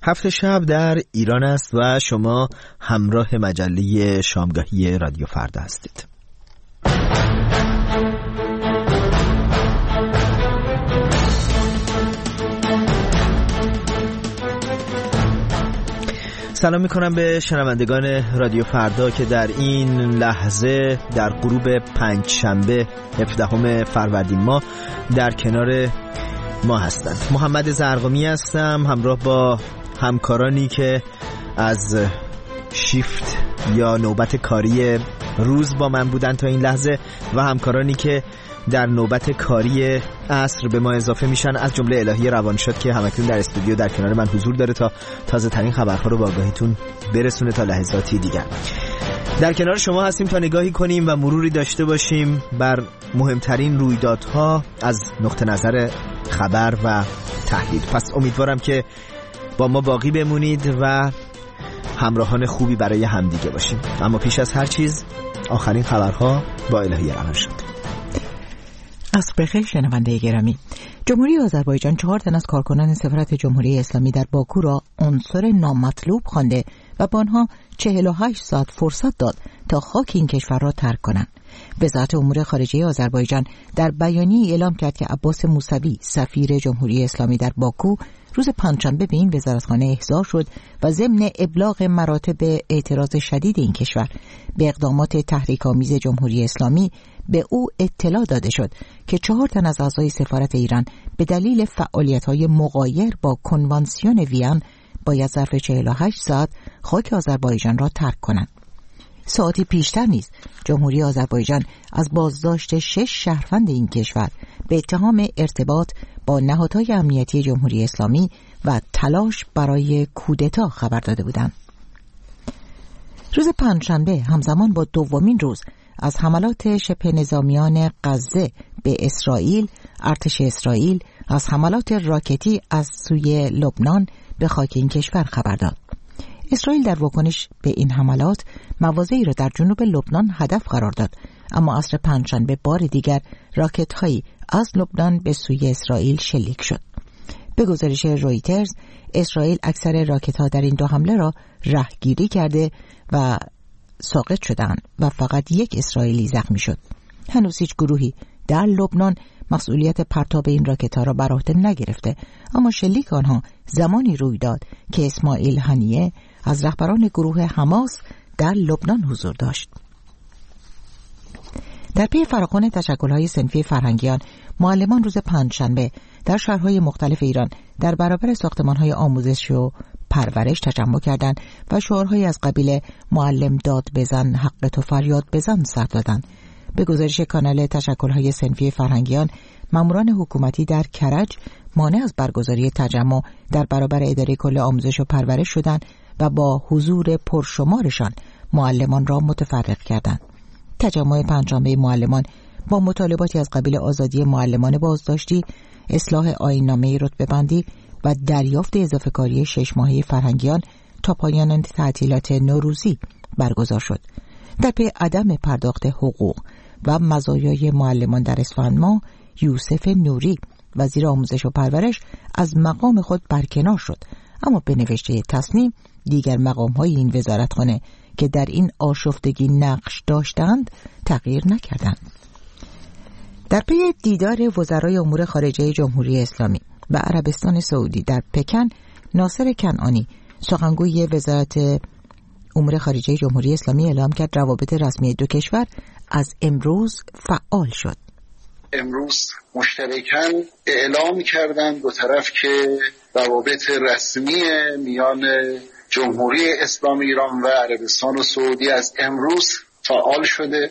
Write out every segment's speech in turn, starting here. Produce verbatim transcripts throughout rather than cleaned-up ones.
هفت شب در ایران است و شما همراه مجله شامگاهی رادیو فردا هستید. سلام میکنم به شنوندگان رادیو فردا که در این لحظه در غروب پنج شنبه هفدهم فروردین ماه در کنار ما هستند. محمد زرقامی هستم همراه با همکارانی که از شیفت یا نوبت کاری روز با من بودن تا این لحظه و همکارانی که در نوبت کاری عصر به ما اضافه میشن، از جمله الهی روانشاد که همکنون در استودیو در کنار من حضور داره تا تازه ترین خبرها رو به آگاهیتون برسونه تا لحظاتی دیگر. در کنار شما هستیم تا نگاهی کنیم و مروری داشته باشیم بر مهمترین رویدادها از نقطه نظر خبر و تحلیل. پس امیدوارم که با ما باقی بمونید و همراهان خوبی برای همدیگه باشیم. اما پیش از هر چیز آخرین خبرها با الهی روانشاد. عصر بخیر شنونده گرامی. جمهوری آذربایجان چهار تن از کارکنان سفارت جمهوری اسلامی در باکو را عنصر نامطلوب خوانده و با آنها چهل و هشت ساعت فرصت داد تا خاک این کشور را ترک کنند. وزارت امور خارجه آذربایجان در بیانیه‌ای اعلام کرد که عباس موسوی سفیر جمهوری اسلامی در باکو روز پنجشنبه به این وزارتخانه احضار شد و ضمن ابلاغ مراتب اعتراض شدید این کشور به اقدامات تحریک‌آمیز جمهوری اسلامی به او اطلاع داده شد که چهار تن از اعضای سفارت ایران به دلیل فعالیت‌های مغایر با کنوانسیون وین باید ظرف چهل و هشت ساعت خاک آذربایجان را ترک کنند. ساعتی پیشتر نیز جمهوری آذربایجان از بازداشت شش شهروند این کشور به اتهام ارتباط با نهادهای امنیتی جمهوری اسلامی و تلاش برای کودتا خبر داده بودند. روز پنجشنبه همزمان با دومین روز از حملات شبه نظامیان غزه به اسرائیل، ارتش اسرائیل از حملات راکتی از سوی لبنان به خاک این کشور خبر داد. اسرائیل در واکنش به این حملات مواضعی را در جنوب لبنان هدف قرار داد، اما عصر پنجشنبه بار دیگر راکت‌هایی از لبنان به سوی اسرائیل شلیک شد. به گزارش رویترز، اسرائیل اکثر راکت‌ها در این دو حمله را رهگیری کرده و ساقط شدند و فقط یک اسرائیلی زخمی شد. هنوز هیچ گروهی در لبنان مسئولیت پرتاب این راکت‌ها را بر عهده نگرفته، اما شلیک آنها زمانی روی داد که اسماعیل هنیه از رهبران گروه حماس در لبنان حضور داشت. در پی فراخوان تشکل‌های صنفی فرهنگیان، معلمان روز پنجشنبه در شهرهای مختلف ایران در برابر ساختمان‌های آموزش و پرورش تجمع کردند و شعارهایی از قبیل معلم داد بزن، حق تو فریاد بزن سر دادند. به گزارش کانال تشکل‌های صنفی فرهنگیان، ماموران حکومتی در کرج مانع از برگزاری تجمع در برابر اداره کل آموزش و پرورش شدند و با حضور پرشمارشان معلمان را متفرق کردند. تجمع پنجشنبه معلمان با مطالباتی از قبیل آزادی معلمان بازداشتی، اصلاح آیین‌نامه رتبه‌بندی و دریافت اضافه کاری شش ماهه فرهنگیان تا پایان تعطیلات نوروزی برگزار شد. در پی عدم پرداخت حقوق و مزایای معلمان در اسفند ماه، یوسف نوری وزیر آموزش و پرورش از مقام خود برکنار شد، اما به نوشته تصنیم دیگر مقام‌های این وزارتخانه که در این آشفتگی نقش داشتند تغییر نکردند. در پی دیدار وزرای امور خارجه جمهوری اسلامی و عربستان سعودی در پکن، ناصر کنعانی سخنگوی وزارت امور خارجه جمهوری اسلامی اعلام کرد روابط رسمی دو کشور از امروز فعال شد. امروز مشترکاً اعلام کردند دو طرف که روابط رسمی میان جمهوری اسلامی ایران و عربستان و سعودی از امروز فعال شده.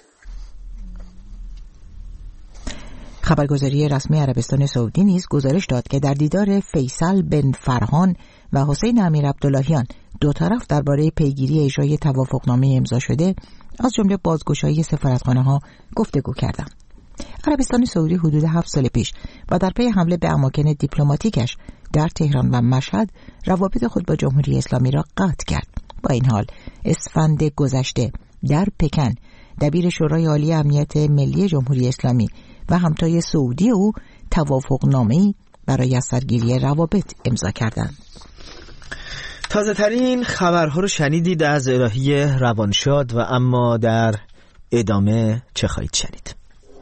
خبرگزاری رسمی عربستان سعودی نیز گزارش داد که در دیدار فیصل بن فرهان و حسین امیر عبداللهیان دو طرف درباره پیگیری اجرای توافقنامه امضا شده از جمله بازگشایی سفارتخانه‌ها گفتگو کردند. عربستان سعودی حدود هفت سال پیش و در پی حمله به اماکن دیپلماتیکش در تهران و مشهد روابط خود با جمهوری اسلامی را قطع کرد. با این حال اسفند گذشته در پکن دبیر شورای عالی امنیت ملی جمهوری اسلامی و همتای سعودی او توافقنامه‌ای برای از سرگیری روابط امضا کردند. تازه ترین خبرها رو شنیدید از الهی روانشاد و اما در ادامه چه خواهید شنید؟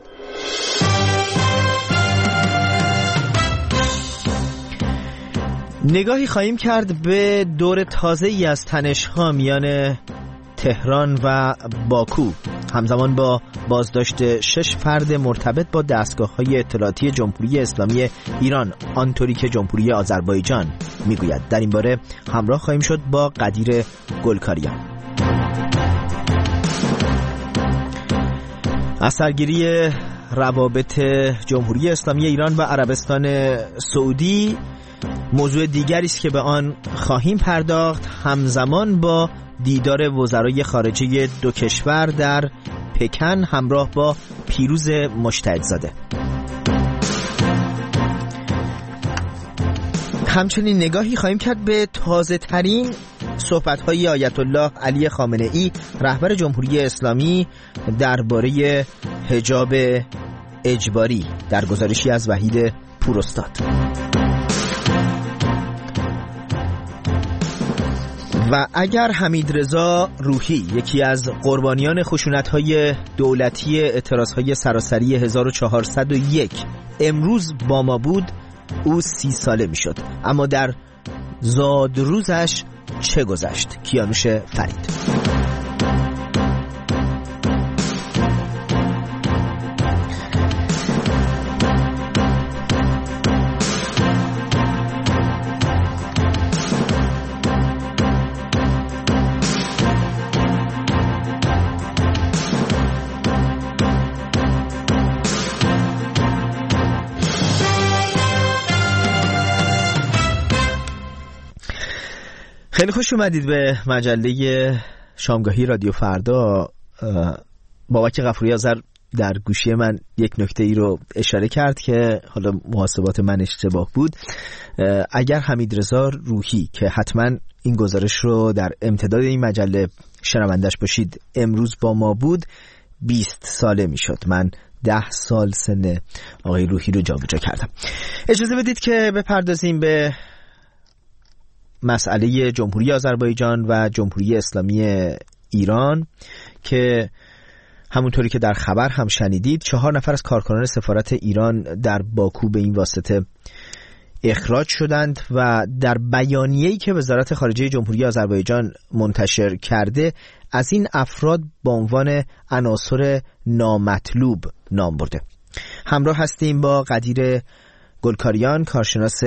نگاهی خواهیم کرد به دور تازه‌ای از تنش‌ها میان تهران و باکو همزمان با بازداشت شش فرد مرتبط با دستگاه‌های اطلاعاتی جمهوری اسلامی ایران، آنطوری که جمهوری آذربایجان میگوید. در این باره همراه خواهیم شد با قدیر گلکاریان. از سرگیری روابط جمهوری اسلامی ایران و عربستان سعودی موضوع دیگری است که به آن خواهیم پرداخت، همزمان با دیدار وزرای خارجه دو کشور در پکن همراه با پیروز مجتهدزاده. همچنین نگاهی خواهیم کرد به تازه ترین صحبت‌های آیت الله علی خامنه‌ای رهبر جمهوری اسلامی درباره حجاب اجباری در گزارشی از وحید پوراستاد. و اگر حمیدرضا روحی، یکی از قربانیان خشونت‌های دولتی اعتراض‌های سراسری هزار و چهارصد و یک امروز با ما بود، او سی ساله میشد. اما در زادروزش چه گذشت؟ کیانوش فرید. خیلی خوش اومدید به مجله شامگاهی رادیو فردا. بابک غفوری آذر در گوشی من یک نکته ای رو اشاره کرد که حالا محاسبات من اشتباه بود. اگر حمیدرضا روحی که حتما این گزارش رو در امتداد این مجله شنوندش باشید امروز با ما بود، بیست ساله میشد. من ده سال سن آقای روحی رو جابجا کردم. اجازه بدید که بپردازیم به مسئله جمهوری آذربایجان و جمهوری اسلامی ایران که همونطوری که در خبر هم شنیدید چهار نفر از کارکنان سفارت ایران در باکو به این واسطه اخراج شدند و در بیانیه‌ای که وزارت خارجه جمهوری آذربایجان منتشر کرده از این افراد با عنوان عناصر نامطلوب نام برده. همراه هستیم با قدیر گلکاریان، کارشناس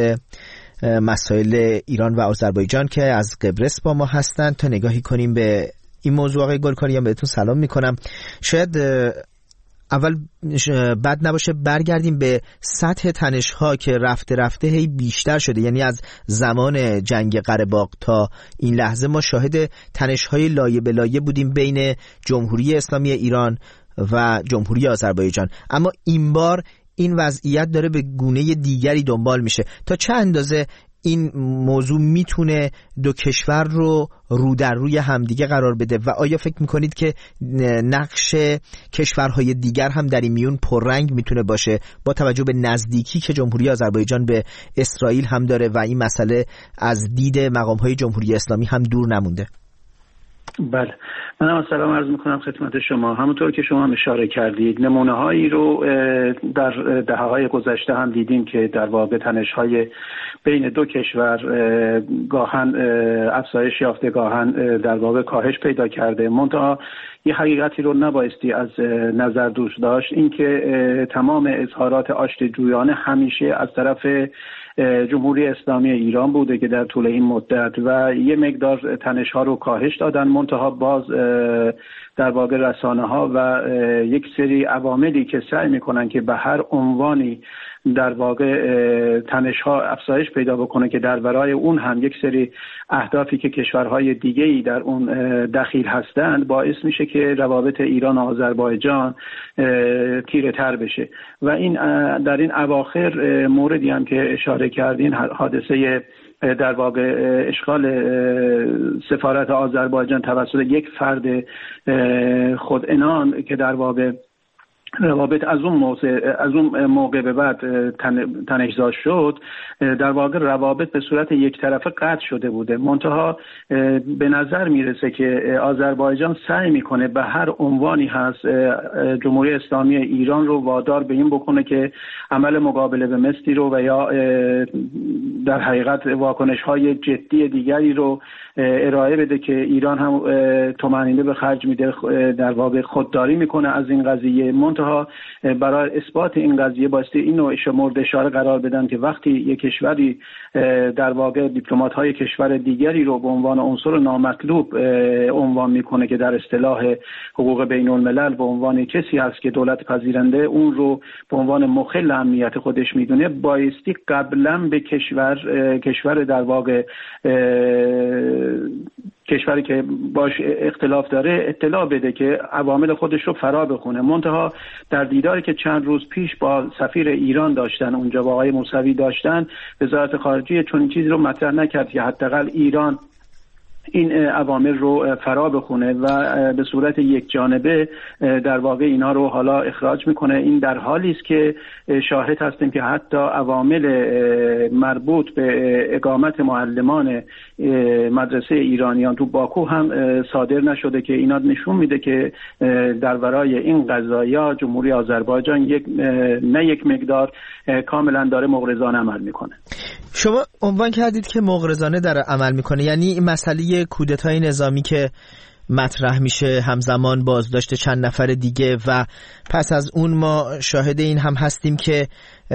مسائل ایران و آذربایجان که از قبرس با ما هستند تا نگاهی کنیم به این موضوع. آقای گلکاریان بهتون سلام میکنم. شاید اول بد نباشه برگردیم به سطح تنش‌ها که رفته رفته هی بیشتر شده، یعنی از زمان جنگ قره باغ تا این لحظه ما شاهد تنش‌های لایه به لایه بودیم بین جمهوری اسلامی ایران و جمهوری آذربایجان، اما این بار این وضعیت داره به گونه دیگری دنبال میشه. تا چه اندازه این موضوع میتونه دو کشور رو رو در روی همدیگه قرار بده و آیا فکر میکنید که نقش کشورهای دیگر هم در این میون پررنگ میتونه باشه با توجه به نزدیکی که جمهوری آذربایجان به اسرائیل هم داره و این مسئله از دید مقامهای جمهوری اسلامی هم دور نمونده؟ بله، منم سلام عرض میکنم خدمت شما. همونطور که شما هم اشاره کردید نمونه هایی رو در دهه‌های گذشته هم دیدیم که در واقع تنش‌های بین دو کشور گاهن افزایش یافته، گاهن در واقع کاهش پیدا کرده. منتها یه حقیقتی رو نبایستی از نظر دور داشت، اینکه تمام اظهارات آشتی جویانه همیشه از طرف جمهوری اسلامی ایران بوده که در طول این مدت و یه مقدار تنش‌ها رو کاهش دادن، منتها باز در واقع رسانه‌ها و یک سری عواملی که سعی می‌کنن که به هر عنوانی در واقع تنش‌ها افزایش پیدا بکنه که در ورای اون هم یک سری اهدافی که کشورهای دیگه‌ای در اون دخیل هستند باعث میشه که روابط ایران و آذربایجان تیره‌تر بشه و این در این اواخر موردی هم که اشاره کردین، حادثه در واقع اشغال سفارت آذربایجان توسط یک فرد خودعنان که در واقع روابط از اون موضع از اون موقع به بعد تنش‌زا شد، در واقع روابط به صورت یک طرفه قطع شده بوده. منتها به نظر میرسه که آذربایجان سعی میکنه به هر عنوانی هست جمهوری اسلامی ایران رو وادار به این بکنه که عمل مقابله به مثلی رو و یا در حقیقت واکنش‌های جدی دیگری رو ارائه بده که ایران هم طمأنینه به خرج میده، در واقع خودداری میکنه از این قضیه. منتها برای اثبات این قضیه بایستی این نوع مورد اشاره قرار بدن که وقتی یک کشوری در واقع دیپلمات‌های کشور دیگری رو به عنوان عنصر نامطلوب عنوان میکنه که در اصطلاح حقوق بین الملل به عنوان کسی هست که دولت پذیرنده اون رو به عنوان مخل امنیت خودش میدونه، بایستی قبلا به کشور کشور در واقع کشوری که باش اختلاف داره اطلاع بده که عوامل خودش رو فرا بخونه. منتها در دیداری که چند روز پیش با سفیر ایران داشتن اونجا با آقای موسوی داشتن، وزارت خارجه چون چیزی رو مطرح نکرد که حداقل ایران این عوامل رو فرا بخونه و به صورت یک جانبه در واقع اینا رو حالا اخراج میکنه. این در حالی است که شاهد هستیم که حتی عوامل مربوط به اقامت معلمان مدرسه ایرانیان تو باکو هم صادر نشده که اینا نشون میده که در ورای این قضایا جمهوری آذربایجان یک نه یک مقدار کاملا داره مغرضانه عمل میکنه. شما عنوان کردید که مغرضانه داره عمل میکنه، یعنی این مسئله کودتای نظامی که مطرح میشه همزمان بازداشت چند نفر دیگه و پس از اون ما شاهد این هم هستیم که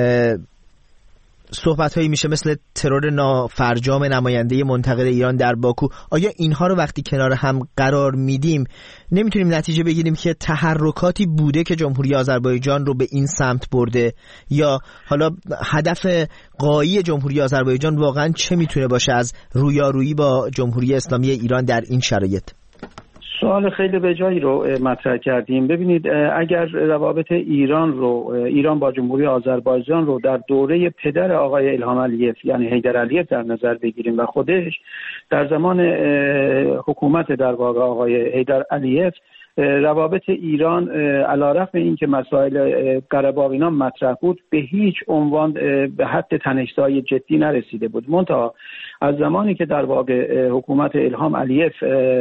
صحبت هایی میشه مثل ترور نافرجام نماینده منتقد ایران در باکو. آیا اینها رو وقتی کنار هم قرار میدیم نمیتونیم نتیجه بگیریم که تحرکاتی بوده که جمهوری آذربایجان رو به این سمت برده، یا حالا هدف غایی جمهوری آذربایجان واقعا چه میتونه باشه از رویارویی با جمهوری اسلامی ایران در این شرایط؟ سوال خیلی به جایی رو مطرح کردیم. ببینید، اگر روابط ایران رو ایران با جمهوری آذربایجان رو در دوره پدر آقای الهام علیف یعنی حیدر علیف در نظر بگیریم و خودش در زمان حکومت در واقع آقای حیدر علیف روابط ایران علیرغم این که مسائل قره باغ اینا مطرح بود به هیچ عنوان به حد تنش‌زایی جدی نرسیده بود. منتها از زمانی که در واقع حکومت الهام علیف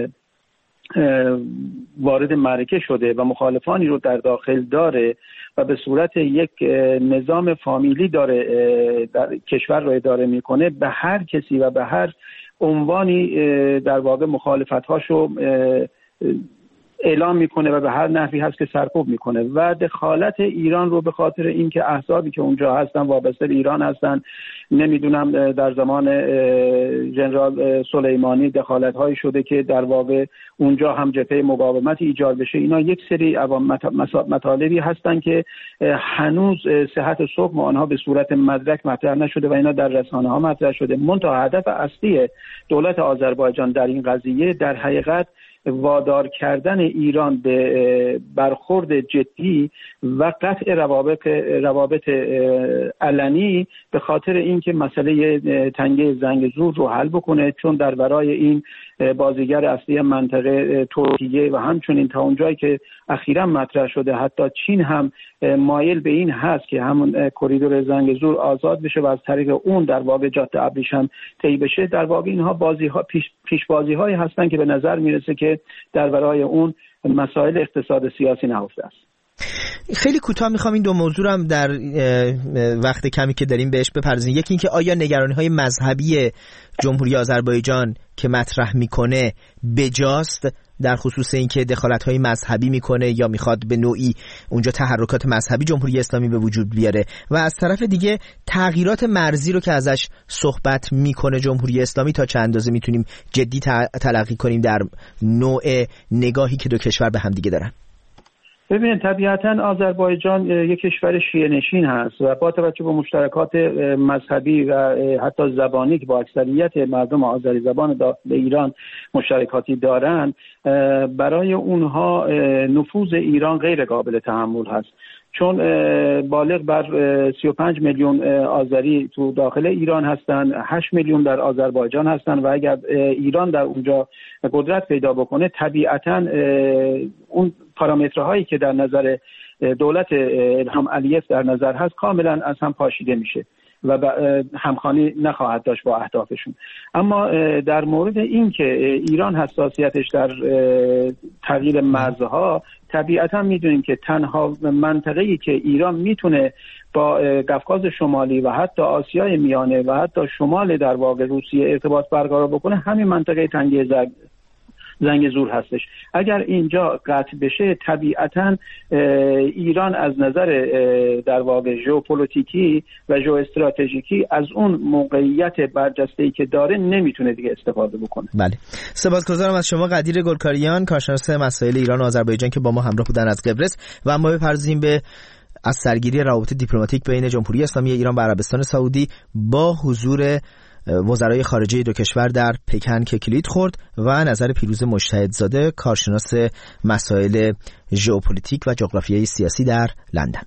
وارد معرکه شده و مخالفانی رو در داخل داره و به صورت یک نظام فامیلی داره در کشور رو اداره میکنه، به هر کسی و به هر عنوانی در واقع مخالفت‌هاشو اعلام میکنه و به هر نحوی هست که سرکوب میکنه و دخالت ایران رو به خاطر اینکه احزابی که اونجا هستن وابسته به ایران هستن، نمیدونم در زمان ژنرال سلیمانی دخالت هایی شده که در واقع اونجا هم جبهه مقاومت ایجاد بشه. اینا یک سری مطالبی هستن که هنوز صحت صبح آنها به صورت مدرک مطرح نشده و اینا در رسانه ها مطرح شده. منتها هدف اصلی دولت آذربایجان در این قضیه در حقیقت وادار کردن ایران به برخورد جدی و قطع روابط روابط علنی به خاطر اینکه مسئله تنگه زنگزور رو حل بکنه، چون در برای این بازیگر اصلی منطقه ترکیه و همچنین تا اونجایی که اخیراً مطرح شده حتی چین هم مایل به این هست که همون کریدور زنگزور آزاد بشه و از طریق اون در واقع جاده ابریشم طی بشه. در واقع اینها بازی‌ها پیش پیش بازی‌هایی هستن که به نظر میرسه که در برای اون مسائل اقتصاد سیاسی نهفته است. خیلی کوتاه میخوام این دو موضوع هم در وقت کمی که داریم بهش بپردازیم. یکی این که آیا نگرانی‌های مذهبی جمهوری آذربایجان که مطرح میکنه بجاست در خصوص اینکه دخالت‌های مذهبی میکنه یا میخواد به نوعی اونجا تحرکات مذهبی جمهوری اسلامی به وجود بیاره، و از طرف دیگه تغییرات مرزی رو که ازش صحبت میکنه جمهوری اسلامی تا چند اندازه میتونیم جدی تلقی کنیم در نوع نگاهی که دو کشور به هم دیگه دارن؟ ببینید، طبیعتاً آذربایجان یک کشور شیعه نشین هست و با توجه به مشترکات مذهبی و حتی زبانی که با اکثریت مردم آذری زبان به ایران مشترکاتی دارند، برای اونها نفوذ ایران غیر قابل تحمل هست. چون بالغ بر سی و پنج میلیون آذری تو داخل ایران هستن، هشت میلیون در آذربایجان هستن و اگر ایران در اونجا قدرت پیدا بکنه طبیعتاً اون پارامترهایی که در نظر دولت الهام علیف در نظر هست کاملا از هم پاشیده میشه و همخوانی نخواهد داشت با اهدافشون. اما در مورد این که ایران حساسیتش در تغییر مرزها، طبیعتا میدونیم که تنها منطقه‌ای که ایران میتونه با قفقاز شمالی و حتی آسیای میانه و حتی شمال در واقع روسیه ارتباط برقرار بکنه همین منطقه تنگه زنگ زنگ زور هستش. اگر اینجا قطع بشه طبیعتاً ایران از نظر در واقع ژئوپلیتیکی و ژئواستراتژیکی از اون موقعیت برجسته‌ای که داره نمیتونه دیگه استفاده بکنه. بله، سپاسگزارم از شما قدیر گلکاریان، کارشناس مسائل ایران و آذربایجان که با ما همراه بودن از قبرس. و اما بپردازیم به از سرگیری روابط دیپلماتیک بین جمهوری اسلامی ایران و عربستان سعودی با حضور وزرای خارجه دو کشور در پکن که کلید خورد و نظر پیروز مجتهدزاده، کارشناس مسائل ژئوپلیتیک و جغرافیای سیاسی در لندن.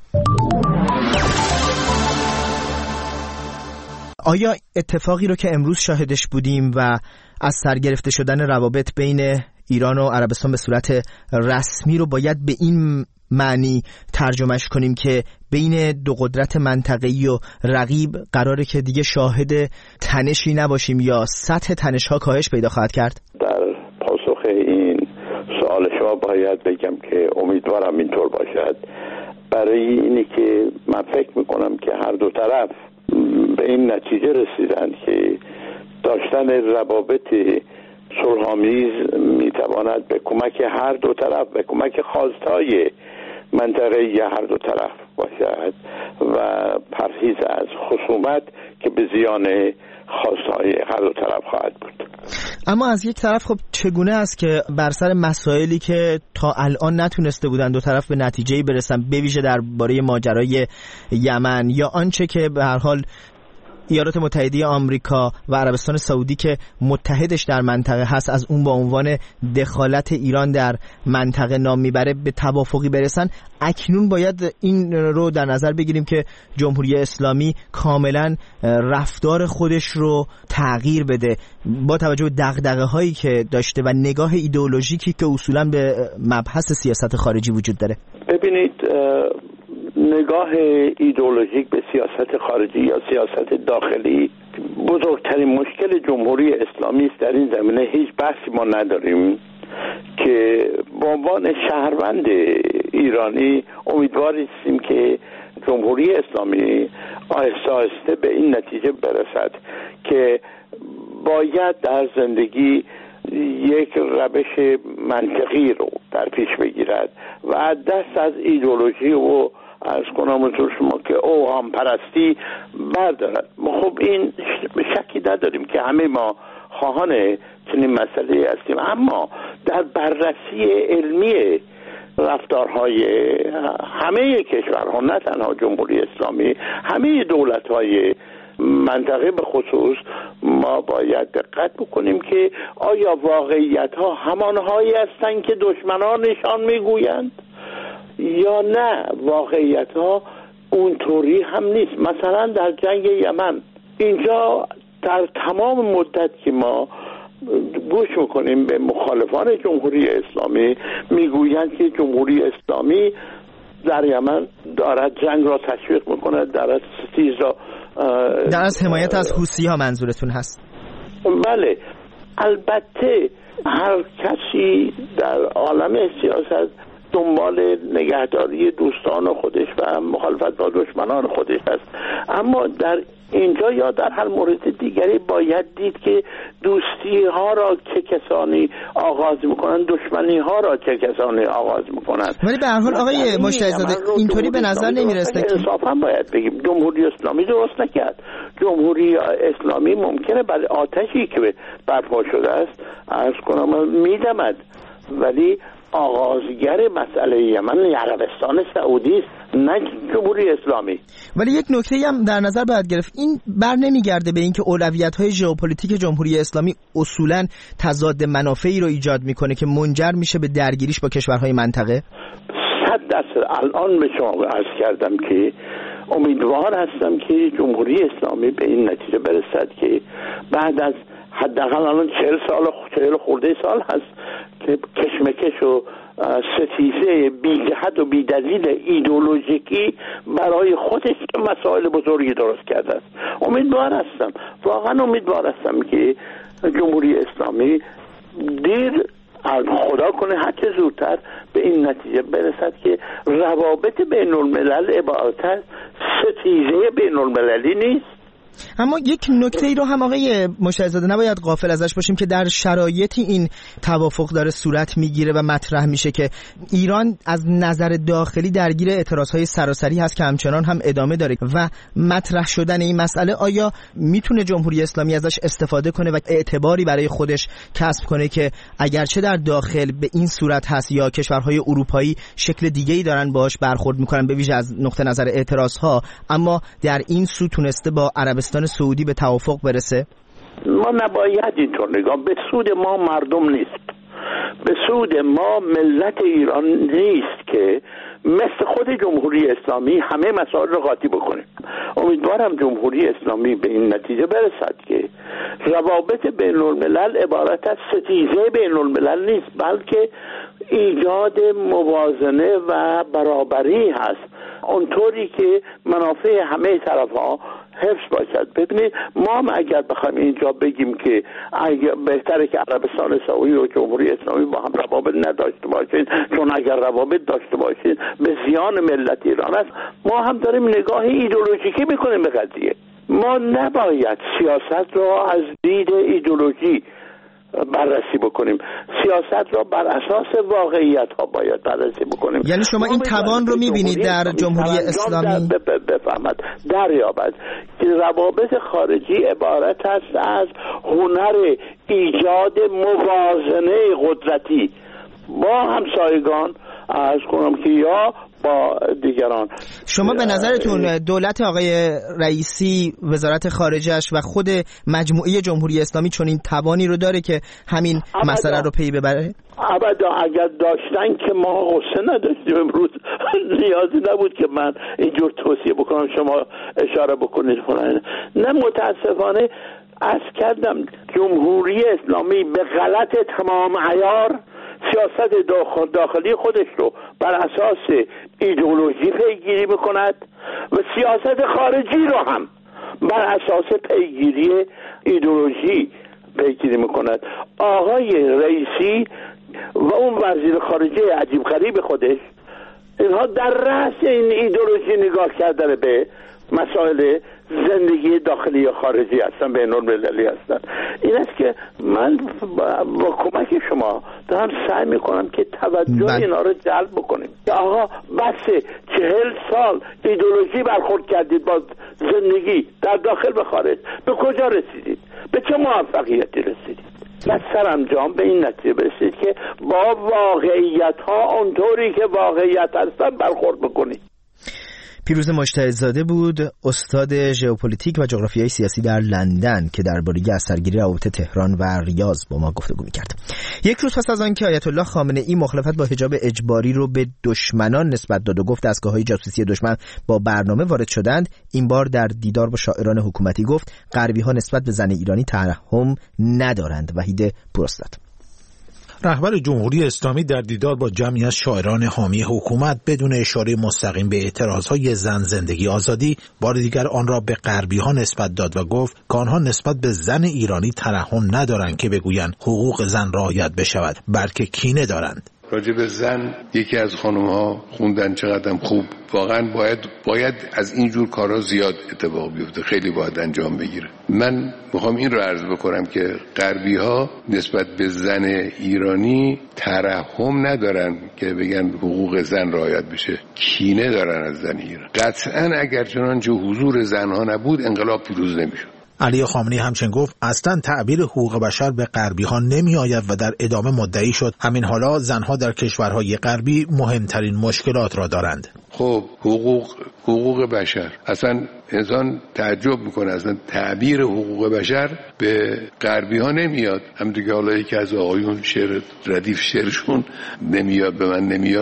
آیا اتفاقی رو که امروز شاهدش بودیم و از سر گرفته شدن روابط بین ایران و عربستان به صورت رسمی رو باید به این معنی ترجمهش کنیم که بین دو قدرت منطقه‌ای و رقیب قراره که دیگه شاهد تنشی نباشیم یا سطح تنش‌ها کاهش پیدا خواهد کرد؟ در پاسخ این سوال شما باید بگم که امیدوارم اینطور باشد، برای اینی که من فکر میکنم که هر دو طرف به این نتیجه رسیدن که داشتن روابط صلح‌آمیز میتواند به کمک هر دو طرف، به کمک خواستهای منطقه‌ای هر دو طرف باشد و پرهیز از خصومت که به زیان خواستهای هر دو طرف خواهد بود. اما از یک طرف خب چگونه است که بر سر مسائلی که تا الان نتونسته بودن دو طرف به نتیجه‌ای برسن، به ویژه درباره ماجرای یمن یا آنچه که به هر حال ایالات متحده آمریکا و عربستان سعودی که متحدش در منطقه هست از اون با عنوان دخالت ایران در منطقه نام میبره، به توافقی برسن، اکنون باید این رو در نظر بگیریم که جمهوری اسلامی کاملا رفتار خودش رو تغییر بده با توجه به دغدغه هایی که داشته و نگاه ایدئولوژیکی که اصولا به مبحث سیاست خارجی وجود داره. ببینید، نگاه ایدئولوژیک به سیاست خارجی یا سیاست داخلی بزرگترین مشکل جمهوری اسلامی است. در این زمینه هیچ بحثی ما نداریم که به عنوان شهروند ایرانی امیدوار هستیم که جمهوری اسلامی آهسته آهسته به این نتیجه برسد که باید در زندگی یک روش منطقی رو در پیش بگیرد و دست از ایدئولوژی و از کنم حضور شما که اوهام پرستی بردارد. خب این شکی نداریم که همه ما خواهان چنین مسئله هستیم، اما در بررسی علمی رفتارهای همه کشورها، نه تنها جمهوری اسلامی، همه دولت‌های منطقه به خصوص، ما باید دقت بکنیم که آیا واقعیت‌ها همانهایی هستند که دشمنانشان میگویند یا نه واقعیت‌ها اونطوری هم نیست. مثلا در جنگ یمن، اینجا در تمام مدت که ما گوش میکنیم به مخالفان جمهوری اسلامی میگویند که جمهوری اسلامی در یمن دارد جنگ را تشویق میکند، دارد ستیز را در از حمایت از حوثی ها منظورتون هست؟ بله، البته هر کسی در عالم سیاست دنبال نگهداری دوستان خودش و مخالفت با دشمنان خودش است، اما در اینجا یا در هر مورد دیگری باید دید که دوستی ها را چه کسانی آغاز میکنند، دشمنی ها را چه کسانی آغاز میکنند. ولی به هر حال آقای مجتهدزاده اینطوری به نظر نمیرسه که انصافا باید بگیم جمهوری اسلامی درست نکرد. جمهوری اسلامی ممکنه برای آتشی که برپا شده است عرض کنم میدمد، ولی آغازگر مسئله یمن عربستان سعودی است، نه جمهوری اسلامی. ولی یک نکته هم در نظر باید گرفت، این بر نمیگرده به اینکه اولویت‌های ژئوپلیتیک جمهوری اسلامی اصولاً تضاد منافعی رو ایجاد میکنه که منجر میشه به درگیریش با کشورهای منطقه؟ صد درصد الان به شما عرض کردم که امیدوار هستم که جمهوری اسلامی به این نتیجه برسد که بعد از حداقل الان چهل سال چهل خورده سال هست که کشمکش و ستیزه بی‌جهت و بی‌دلیل ایدئولوژیکی برای خودش مسائل بزرگی درست کرده است. امیدوار هستم، واقعا امیدوار هستم که جمهوری اسلامی دیر خدا کنه هرچه زودتر به این نتیجه برسد که روابط بین الملل عبارت از ستیزه بین المللی نیست. اما یک نکته ای رو هم آقای مشتری‌زاده نباید غافل ازش باشیم که در شرایطی این توافق داره صورت میگیره و مطرح میشه که ایران از نظر داخلی درگیر اعتراضهای سراسری هست که همچنان هم ادامه داره و مطرح شدن این مسئله آیا میتونه جمهوری اسلامی ازش استفاده کنه و اعتباری برای خودش کسب کنه که اگرچه در داخل به این صورت هست یا کشورهای اروپایی شکل دیگه‌ای دارن باهاش برخورد میکنن به ویژه از نقطه نظر اعتراضها، اما در این سو تونسته با عربستان سعودی به توافق برسه؟ ما نباید اینطور نگاه، به سود ما مردم نیست، به سود ما ملت ایران نیست که مثل خود جمهوری اسلامی همه مسائل رو قاطی بکنه. امیدوارم جمهوری اسلامی به این نتیجه برسد که روابط بین الملل عبارت از ستیزه بین الملل نیست، بلکه ایجاد موازنه و برابری هست، اونطوری که منافع همه طرف‌ها حفظ باشد. ببینید ما هم اگر بخوایم اینجا بگیم که اگر بهتره که عربستان سعودی و جمهوری اسلامی با هم روابط نداشته باشید، چون اگر روابط داشته باشید به زیان ملت ایران است، ما هم داریم نگاه ایدئولوژیکی میکنیم به قضیه. ما نباید سیاست را از دید ایدئولوژی بررسی بکنیم، سیاست را بر اساس واقعیت ها باید بررسی بکنیم. یعنی شما این توان رو میبینید در جمهوری اسلامی بفهمد دریابد که روابط خارجی عبارت است از هنر ایجاد موازنه قدرتی با همسایگان، از کنم که یا با دیگران. شما به نظرتون دولت آقای رئیسی، وزارت خارجه‌اش و خود مجموعه جمهوری اسلامی چون این توانی رو داره که همین مسئله رو پی ببره؟ ابدا، اگر داشتن که ما غصه نداشتیم امروز نیازی نبود که من اینجور توصیه بکنم شما اشاره بکنید فلان. نه، متاسفانه عرض کردم جمهوری اسلامی به غلط تمام عیار سیاست داخلی خودش رو بر اساس ایدئولوژی پیگیری میکند و سیاست خارجی رو هم بر اساس پیگیری ایدئولوژی پیگیری میکند. آقای رئیسی و اون وزیر خارجه عجیب غریب خودش، اینها در رأس این ایدئولوژی نگاه کردن به مسائل زندگی داخلی و خارجی هستن، بین المللی هستن. این است که من با کمک شما دارم سعی میکنم که توجه من... اینا رو جلب بکنیم. آقا بس چهل سال ایدئولوژی برخورد کردید با زندگی در داخل و خارج، به کجا رسیدید؟ به چه موفقیتی رسیدید؟ و سرانجام به این نتیجه برسید که با واقعیت ها اونطوری که واقعیت هستن برخورد بکنید. پیروز مشتری‌زاده بود، استاد ژئوپلیتیک و جغرافیای سیاسی در لندن که درباره اثرگیری روابط تهران و ریاض با ما گفتگو می‌کرد. یک روز پس از آنکه آیت الله خامنه‌ای مخالفت با حجاب اجباری رو به دشمنان نسبت داد و گفت دستگاه‌های جاسوسی دشمن با برنامه وارد شدند، این بار در دیدار با شاعران حکومتی گفت غربی‌ها نسبت به زن ایرانی ترحم ندارند. وحید پروستاد، رهبر جمهوری اسلامی در دیدار با جمعی از شاعران حامی حکومت بدون اشاره مستقیم به اعتراضهای زن زندگی آزادی بار دیگر آن را به غربی‌ها نسبت داد و گفت که آنها نسبت به زن ایرانی ترحم ندارند که بگویند حقوق زن رعایت بشود، بلکه کینه دارند. راجب زن یکی از خانم‌ها خوندن چقدر خوب، واقعا باید باید از این جور کارا زیاد اتفاق بیفته، خیلی باید انجام بگیره. من میخوام این رو عرض بکنم که غربی‌ها نسبت به زن ایرانی ترحم ندارن که بگن حقوق زن رعایت بشه، کینه دارن از زن ایران. قطعاً اگر چنانچه حضور زنها نبود انقلاب پیروز نمیشد. علی خامنه‌ای همچنین گفت اصلا تعبیر حقوق بشر به غربی ها نمی آید و در ادامه مدعی شد همین حالا زنها در کشورهای غربی مهمترین مشکلات را دارند. خب حقوق حقوق بشر، اصلا انسان تعجب میکنه، اصلا تعبیر حقوق بشر به غربی ها نمیاد. هم دیگه حالا یکی از آقایون شعر ردیف شعرشون نمیاد به من نمیاد بود،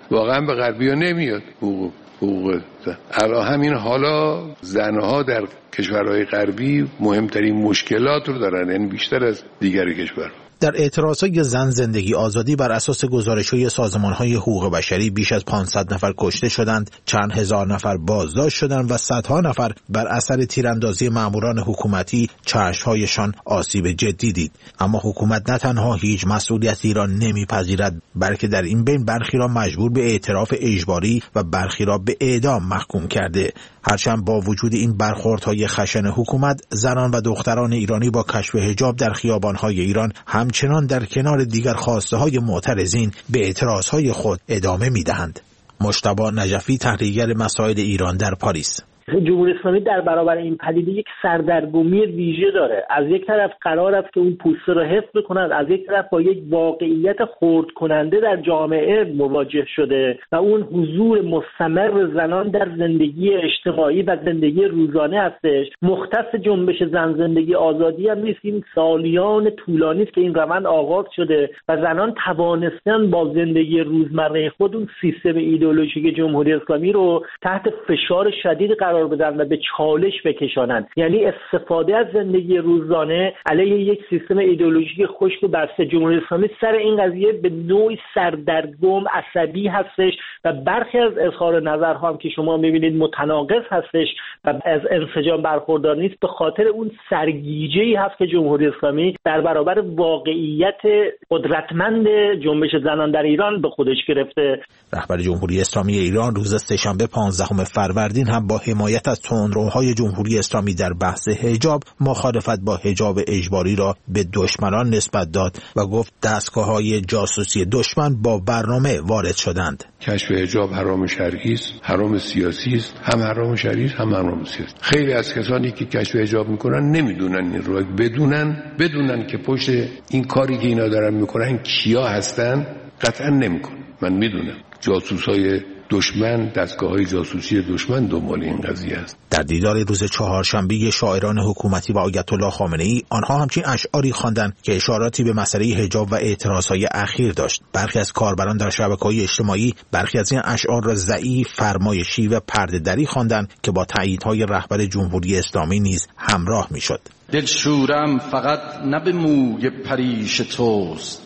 واقعا به غربی‌ها نمیاد حقوق حقوق زن. الان همین حالا زنها در کشورهای غربی مهمترین مشکلات رو دارن، یعنی بیشتر از دیگر کشورها. در اعتراضهای زن زندگی آزادی بر اساس گزارش‌های سازمان‌های حقوق بشری بیش از پانصد نفر کشته شدند، چند هزار نفر بازداشت شدند و صدها نفر بر اثر تیراندازی ماموران حکومتی چشم‌هایشان آسیب جدی دید. اما حکومت نه تنها هیچ مسئولیتی را نمی‌پذیرد، بلکه در این بین برخی را مجبور به اعتراف اجباری و برخی را به اعدام محکوم کرده. هرچند با وجود این برخوردهای خشن حکومت، زنان و دختران ایرانی با کشف حجاب در خیابان‌های ایران همچنان در کنار دیگر خواسته‌های معترضین به اعتراضهای خود ادامه می‌دهند. مجتبی نجفی، تحلیلگر مسائل ایران در پاریس: جمهوری اسلامی در برابر این پدیده یک سردرگمی ویژه داره. از یک طرف قرار است که اون پوسته را حفظ کند، از یک طرف با یک واقعیت خرد کننده در جامعه مواجه شده و اون حضور مستمر زنان در زندگی اجتماعی و زندگی روزانه هستش. مختص جنبش زن زندگی آزادی هم نیست، این سالیان طولانی است که این روند آغاز شده و زنان توانستن با زندگی روزمره خود اون سیستم ایدئولوژیک جمهوری اسلامی رو تحت فشار شدید قرار بدن و به چالش بکشانند. یعنی استفاده از زندگی روزانه علیه یک سیستم ایدئولوژیک خشک و بسته. جمهوری اسلامی سر این قضیه به نوعی سردرگم عصبی هستش و برخی از اظهار نظرها هم که شما می‌بینید متناقض هستش و از انسجام برخوردار نیست، به خاطر اون سرگیجه‌ای هست که جمهوری اسلامی در برابر واقعیت قدرتمند جنبش زنان در ایران به خودش گرفته. رهبر جمهوری اسلامی ایران روز سه‌شنبه پانزدهم فروردین هم با حمایت از تندروهای جمهوری اسلامی در بحث حجاب مخالفت با حجاب اجباری را به دشمنان نسبت داد و گفت دستگاه‌های جاسوسی دشمن با برنامه وارد شدند. کشف حجاب حرام شرعی است، حرام سیاسی است، هم حرام شرعی است هم حرام سیاسی. خیلی از کسانی که کشف حجاب میکنن نمیدونن این رو، بدونن بدونن که پشت این کاری که اینا دارن میکنن کیا هستن قطعا نمیکنن. من میدونم جاسوسای دشمن، دستگاه‌های جاسوسی دشمن دنبال این قضیه است. در دیدار روز چهارشنبه شاعران حکومتی و آیت الله خامنه‌ای، آنها همچین اشعاری خواندند که اشاراتی به مسئله حجاب و اعتراضهای اخیر داشت. برخی از کاربران در شبکه‌های اجتماعی برخی از این اشعار را ضعیف، فرمایشی و پرده‌دری خواندند که با تاییدهای رهبر جمهوری اسلامی نیز همراه می‌شد. دلشورم فقط نه به موی پریش توست،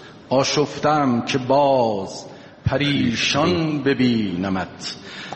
آشفتم که باز پریشان ببینمت.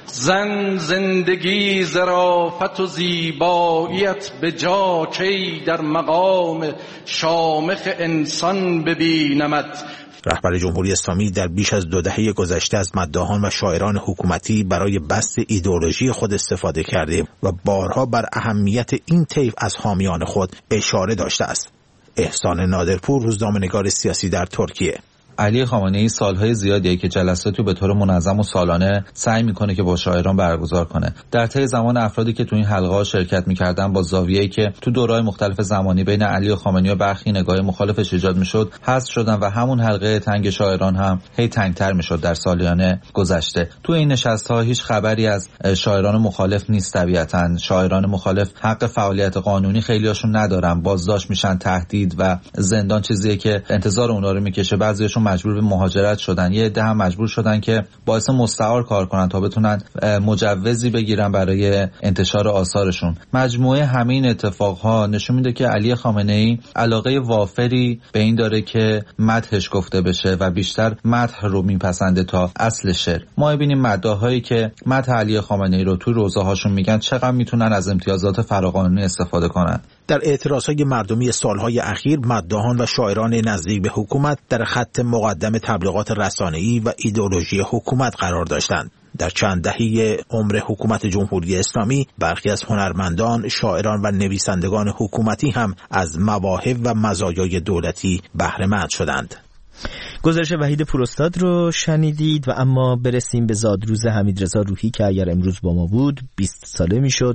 زن زندگی ظرافت و زیباییت به جا کی در مقام شامخ انسان ببینمت. رهبر جمهوری اسلامی در بیش از دو دهه گذشته از مداحان و شاعران حکومتی برای بسط ایدئولوژی خود استفاده کرده و بارها بر اهمیت این طیف از حامیان خود اشاره داشته است. احسان نادرپور، روزنامه‌نگار سیاسی در ترکیه: علی خامنه‌ای سالهای زیادیه که جلساتی به طور منظم و سالانه سعی میکنه که با شاعران برگزار کنه. در طی زمان افرادی که تو این حلقه‌ها شرکت میکردن با زاویه‌ای که تو دوره‌های مختلف زمانی بین علی خامنه‌ای و برخی نگاه مخالفش ایجاد میشد حذف شدن و همون حلقه تنگ شاعران هم هی تنگتر میشد در سالیان گذشته. تو این نشست‌ها هیچ خبری از شاعران مخالف نیست. طبیعتاً شاعران مخالف حق فعالیت قانونی خیلیاشون ندارن، بازداشت میشن، تهدید و زندان چیزیه که انتظار اونها رو میکشه. بعضیاشون مجبور به مهاجرت شدن، یه عده هم مجبور شدن که باعث مستعار کار کنن تا بتونن مجوزی بگیرن برای انتشار آثارشون. مجموعه همین اتفاقها نشون میده که علی خامنه‌ای علاقه وافری به این داره که مدحش گفته بشه و بیشتر مدح رو میپسنده تا اصل شعر. ما ببینیم مداحایی که مدح علی خامنه‌ای رو تو روزه هاشون میگن چقدر میتونن از امتیازات فراقانونی استفاده کنن. در اعتراضهای مردمی سالهای اخیر مداحان و شاعران نزدیک به حکومت در خط مقدم تبلیغات رسانه‌ای و ایدئولوژی حکومت قرار داشتند. در چند دهه عمر حکومت جمهوری اسلامی برخی از هنرمندان، شاعران و نویسندگان حکومتی هم از مواهب و مزایای دولتی بهره مند شدند. گزارش وحید پوراستاد رو شنیدید و اما برسیم به زادروز حمیدرضا روحی که اگر امروز با ما بود بیست ساله میشد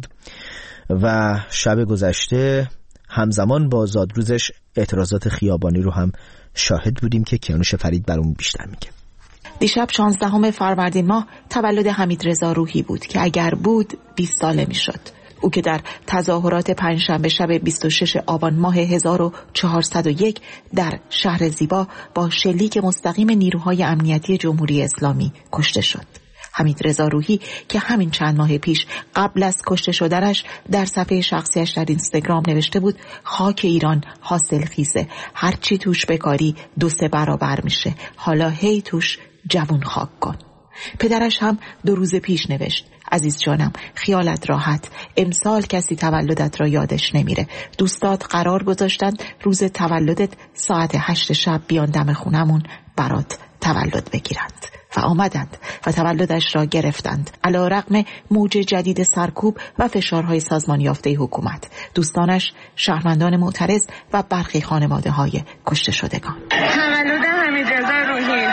و شب گذشته همزمان با زادروزش اعتراضات خیابانی رو هم شاهد بودیم که کیانوش فرید برامون بیشتر میگه. دیشب شانزدهم فروردین ماه تولد حمیدرضا روحی بود که اگر بود بیست ساله میشد. او که در تظاهرات پنجشنبه شب بیست و شش آبان ماه هزار و چهارصد و یک در شهر زیبا با شلیک مستقیم نیروهای امنیتی جمهوری اسلامی کشته شد. حمیدرضا روحی که همین چند ماه پیش قبل از کشته شدنش در صفحه شخصیش در اینستاگرام نوشته بود خاک ایران حاصل خیزه، هرچی توش بکاری دو سه برابر میشه، حالا هی توش جوون خاک کن. پدرش هم دو روز پیش نوشت عزیز جانم خیالت راحت، امسال کسی تولدت را یادش نمیره، دوستات قرار گذاشتن روز تولدت ساعت هشت شب بیان دم خونمون برات تولد بگیرند و آمدند و تولدش را گرفتند. علی رغم موج جدید سرکوب و فشارهای سازمان یافته حکومت، دوستانش، شهروندان معترض و برخی خانواده های کشته شدگان. تولد حمیدرضا روحی.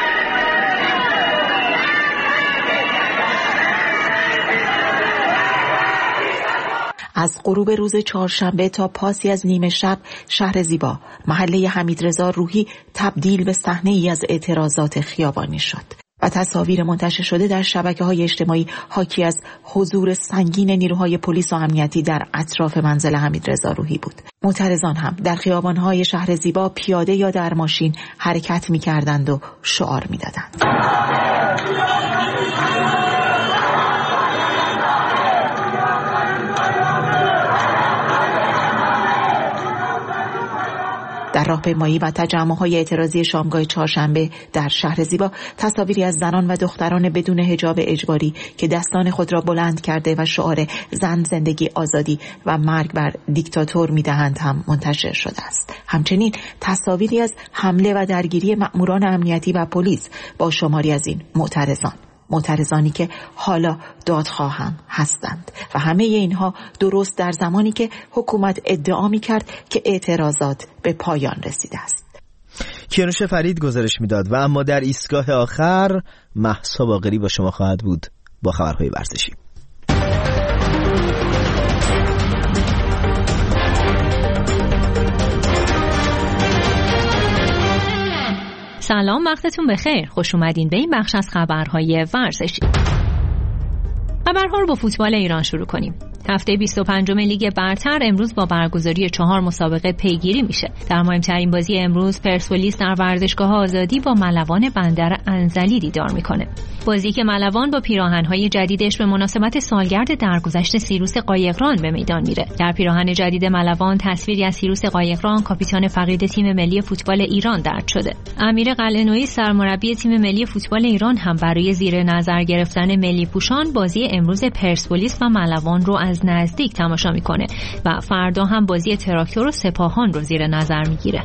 از غروب روز چهارشنبه تا پاسی از نیمه شب شهر زیبا، محله حمیدرضا روحی تبدیل به صحنه ای از اعتراضات خیابانی شد و تصاویر منتشر شده در شبکه‌های اجتماعی حاکی از حضور سنگین نیروهای پلیس و امنیتی در اطراف منزل حمیدرضا روحی بود. معترضان هم در خیابان‌های شهر زیبا پیاده یا در ماشین حرکت می‌کردند و شعار می‌دادند. در راهپیمایی و تجمع‌های اعتراضی شامگاه چهارشنبه در شهر زیبا تصاویری از زنان و دختران بدون حجاب اجباری که دستان خود را بلند کرده و شعار زن زندگی آزادی و مرگ بر دیکتاتور می‌دهند هم منتشر شده است. همچنین تصاویری از حمله و درگیری مأموران امنیتی و پلیس با شماری از این معترضان معترضانی که حالا دادخواه هم هستند و همه اینها درست در زمانی که حکومت ادعا می کرد که اعتراضات به پایان رسیده است. کیانوش فرید گزارش میداد و اما در ایستگاه آخر مهسا باقری با شما خواهد بود با خبرهای ورزشی. سلام، وقتتون بخیر. خوش اومدین به این بخش از خبرهای ورزشی. خبرها رو با فوتبال ایران شروع کنیم. هفته بیست و پنجم لیگ برتر امروز با برگزاری چهار مسابقه پیگیری میشه. در مهمترین بازی امروز پرسپولیس در ورزشگاه آزادی با ملوان بندر انزلی دیدار میکنه. بازی که ملوان با پیراهن‌های جدیدش به مناسبت سالگرد درگذشت سیروس قایقران به میدان میره. در پیراهن جدید ملوان تصویری از سیروس قایقران، کاپیتان فقید تیم ملی فوتبال ایران درج شده. امیر قلعه‌نویی سرمربی تیم ملی فوتبال ایران هم برای زیر نظر گرفتن ملی پوشان بازی امروز پرسپولیس و ملوان رو از نزدیک تماشا میکنه و فردا هم بازی تراکتور و سپاهان رو زیر نظر میگیره.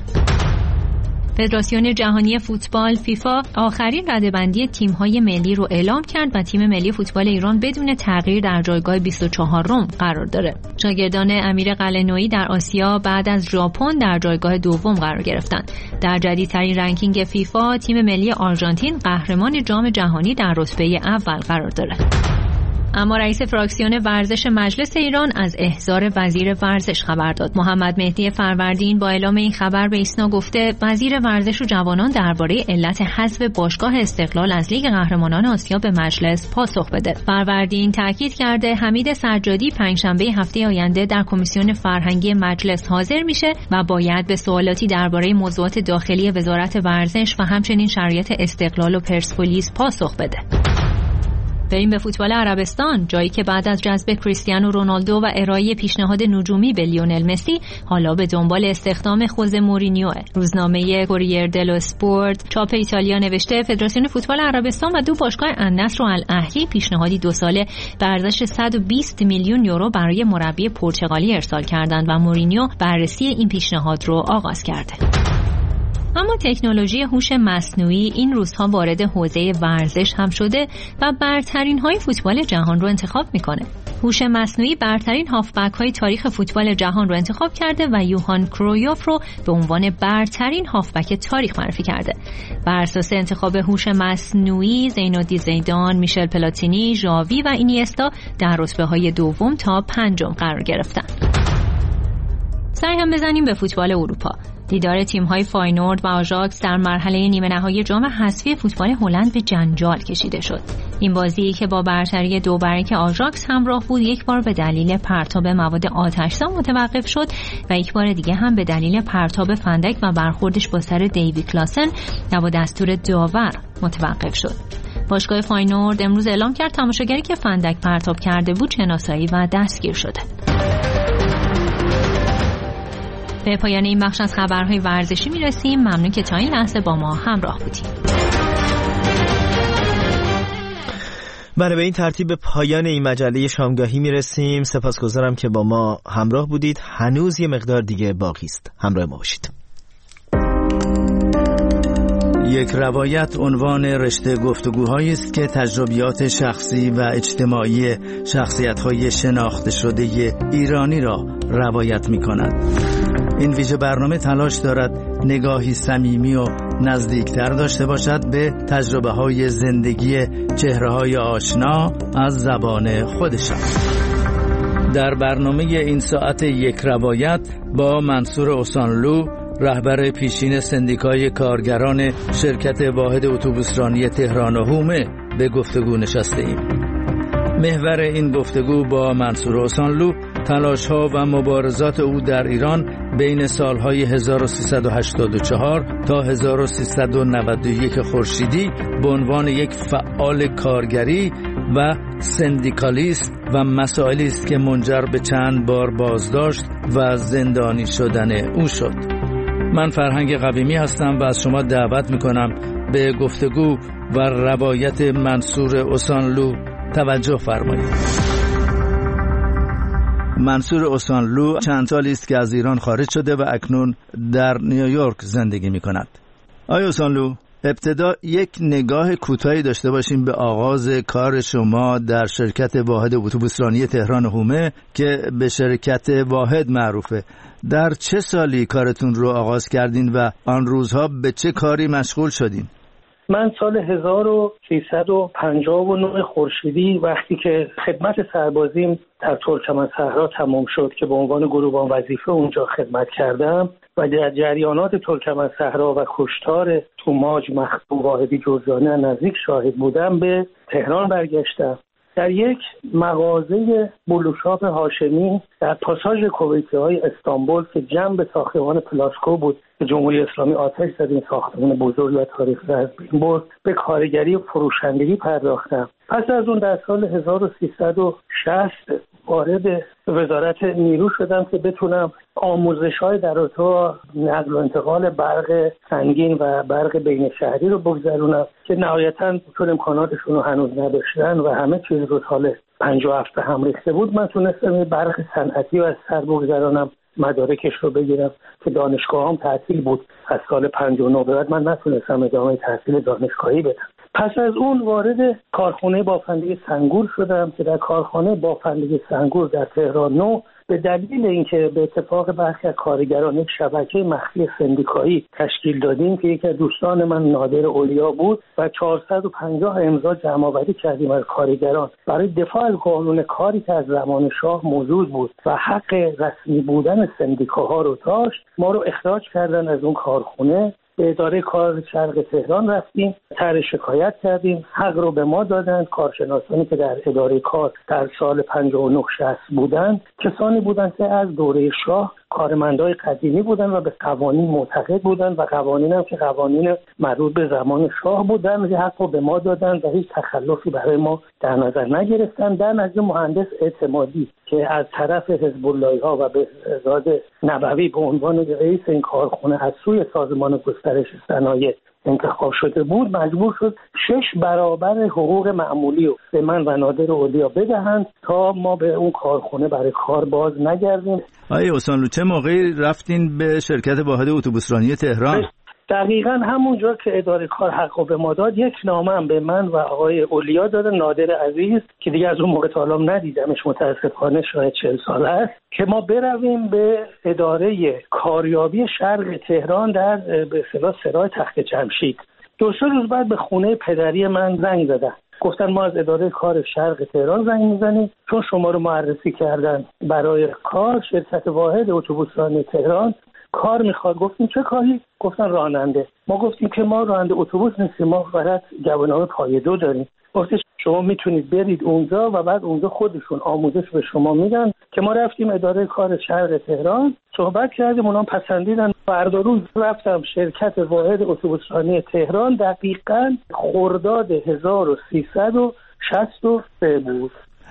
فدراسیون جهانی فوتبال فیفا آخرین رده‌بندی تیم‌های ملی رو اعلام کرد و تیم ملی فوتبال ایران بدون تغییر در جایگاه بیست و چهارم قرار داره. شاگردان امیر قلعه‌نویی در آسیا بعد از ژاپن در جایگاه دوم قرار گرفتند. در جدیدترین رنکینگ فیفا تیم ملی آرژانتین قهرمان جام جهانی در رتبه اول قرار داره. اما رئیس فراکسیون ورزش مجلس ایران از احضار وزیر ورزش خبر داد. محمد مهدی فروردین با اعلام این خبر به ایسنا گفته وزیر ورزش و جوانان درباره علت حذف باشگاه استقلال از لیگ قهرمانان آسیا به مجلس پاسخ بده. فروردین تاکید کرده حمید سجادی پنجشنبه هفته آینده در کمیسیون فرهنگی مجلس حاضر میشه و باید به سوالاتی درباره موضوعات داخلی وزارت ورزش و همچنین شرایط استقلال و پرسپولیس پاسخ بده. بریم به فوتبال عربستان، جایی که بعد از جذب کریستیانو رونالدو و ارائه پیشنهاد نجومی به لیونل مسی حالا به دنبال استخدام خوزه مورینیو. روزنامه کوریر دلو اسپورت چاپ ایتالیا نوشته فدراسیون فوتبال عربستان و دو باشگاه النصر و الاهلی پیشنهادی دو ساله به ارزش صد و بیست میلیون یورو برای مربی پرتغالی ارسال کردند و مورینیو بررسی این پیشنهاد رو آغاز کرده. اما تکنولوژی هوش مصنوعی این روزها وارد حوزه ورزش هم شده و برترین های فوتبال جهان رو انتخاب میکنه. هوش مصنوعی برترین هافبک های تاریخ فوتبال جهان رو انتخاب کرده و یوهان کرویوف رو به عنوان برترین هافبک تاریخ معرفی کرده. بر اساس انتخاب هوش مصنوعی زینالدین زیدان، میشل پلاتینی، ژاوی و اینیستا در رتبه های دوم تا پنجم قرار گرفتن. سعی هم بزنیم به فوتبال اروپا. دیدار تیم‌های فاینورد و آژاکس در مرحله نیمه نهایی جام حذفی فوتبال هلند به جنجال کشیده شد. این بازی که با برتری دو بر یک آژاکس همراه بود، یک بار به دلیل پرتاب مواد آتش‌زا متوقف شد و یک بار دیگه هم به دلیل پرتاب فندک و برخوردش با سر دیوی کلاسن و با دستور داور متوقف شد. باشگاه فاینورد امروز اعلام کرد تماشاگری که فندک پرتاب کرده بود شناسایی و دستگیر شده. به پایان این بخش از خبرهای ورزشی میرسیم. ممنون که تا این لحظه با ما همراه بودیم. بله، به این ترتیب به پایان این مجله شامگاهی میرسیم. سپاسگزارم که با ما همراه بودید. هنوز یه مقدار دیگه باقی است. همراه ما باشید. یک روایت عنوان رشته گفتگوهایی است که تجربیات شخصی و اجتماعی شخصیت‌های شناخته شده ایرانی را روایت می‌کند. این ویژه برنامه تلاش دارد نگاهی صمیمی و نزدیکتر داشته باشد به تجربه‌های زندگی چهره‌های آشنا از زبان خودشان. در برنامه این ساعت یک روایت با منصور اوسانلو، رهبر پیشین سندیکای کارگران شرکت واحد اتوبوسرانی تهران و حومه به گفتگو نشسته ایم. محور این گفتگو با منصور اوسانلو تلاش‌ها و مبارزات او در ایران بین سالهای هزار و سیصد و هشتاد و چهار تا هزار و سیصد و نود و یک خورشیدی به عنوان یک فعال کارگری و سندیکالیست و مسائلی است که منجر به چند بار بازداشت و زندانی شدن او شد. من فرهنگ قویمی هستم و از شما دعوت میکنم به گفتگو و روایت منصور اوسانلو توجه فرمایید. منصور اوسانلو چند سالی است که از ایران خارج شده و اکنون در نیویورک زندگی میکند. آقای اوسانلو، ابتدا یک نگاه کوتاهی داشته باشیم به آغاز کار شما در شرکت واحد اتوبوسرانی تهران و حومه که به شرکت واحد معروفه. در چه سالی کارتون رو آغاز کردین و آن روزها به چه کاری مشغول شدین؟ من سال هزار و سیصد و پنجاه و نه خورشیدی وقتی که خدمت سربازیم در ترکمنصحرا تمام شد که به عنوان گروبان وظیفه اونجا خدمت کردم و در جریانات ترکمنصحرا و کشتار توماج مخدوم واحدی جرجانی نزدیک شاهد بودم، به تهران برگشتم. در یک مغازه بلوشاپ هاشمی در پاساژ کویتی‌های استانبول که جنب ساختمان پلاسکو بود که جمهوری اسلامی آتش زد این ساختمان بزرگ و تاریخی از بین برد، به کارگری و فروشندگی پرداختم. پس از اون در سال هزار و سیصد و شصت وارد وزارت نیرو شدم که بتونم آموزش‌های در رابطه نقل و انتقال برق سنگین و برق بین شهری رو بگذرونم که نهایتاً چون امکاناتشون رو هنوز نداشتن و همه چیز رو سال پنجاه و هفت هم ریخته بود، من تونستم یه برق صنعتی رو از سر بگذرانم، مدارکش رو بگیرم که دانشگاه هم تعطیل بود. از سال پنجاه و نه بعد من نتونستم ادامه تحصیل دانشگاهی بدم. پس از اون وارد کارخانه بافندگی سنگور شدم که در کارخانه بافندگی سنگور در تهران نو به دلیل اینکه به اتفاق برخی از کارگران یک شبکه مخفی سندیکایی تشکیل دادیم که یکی از دوستان من نادر اولیا بود و چهارصد و پنجاه امضا جمع‌آوری کردیم از کارگران برای دفاع از قانون کاری که از زمان شاه موجود بود و حق رسمی بودن سندیکاها رو داشت. ما رو اخراج کردن از اون کارخانه. به اداره کار شرق تهران رفتیم، طرح شکایت کردیم، حق رو به ما دادند. کارشناسانی که در اداره کار در سال پنجاه و نه شصت بودند کسانی بودند که از دوره شاه کارمندای قدیمی بودن و به قوانین معتقد بودن و قوانین هم که قوانین مربوط به زمان شاه بودن و حق رو به ما دادن و هیچ تخلفی برای ما در نظر نگرفتن. در نزد مهندس اعتمادی که از طرف حزب اللهی ها و بهزاد نبوی به عنوان رئیس این کارخانه از سوی سازمان گسترش صنایع انتخاب شده بود، مجبور شد شش برابر حقوق معمولی رو به من و نادر اولیا بدهند تا ما به اون کارخانه برای کار باز نگردیم. آقای اوسانلو، چه موقعی رفتین به شرکت واحد اتوبوسرانی تهران؟ دقیقاً همونجا که اداره کار حقو به ما داد، یک نامه هم به من و آقای اولیا داده، نادر عزیز که دیگه از اون موقع تا الان ندیدمش، متاسفانه شاید چهل سال است، که ما برویم به اداره کاریابی شرق تهران در به اصطلاح سرای تخت جمشید. دو سه روز بعد به خونه پدری من زنگ زدن، گفتن ما از اداره کار شرق تهران زنگ میزنیم چون شما رو معرفی کردن برای کار شرکت واحد اتوبوسرانی تهران کار میخواد. گفتیم چه کاری؟ گفتن راننده. ما گفتیم که ما راننده اتوبوس نیستیم، ما فقط گواهینامه پایه دو داریم. گفتش شما میتونید برید اونجا و بعد اونجا خودشون آموزش به شما میدن. که ما رفتیم اداره کار شهر تهران، صحبت کردیم، اونام پسندیدن. فردا روز رفتم شرکت واحد اتوبوسرانی تهران، دقیقاً خرداد هزار و سیصد و شصت و سه بود.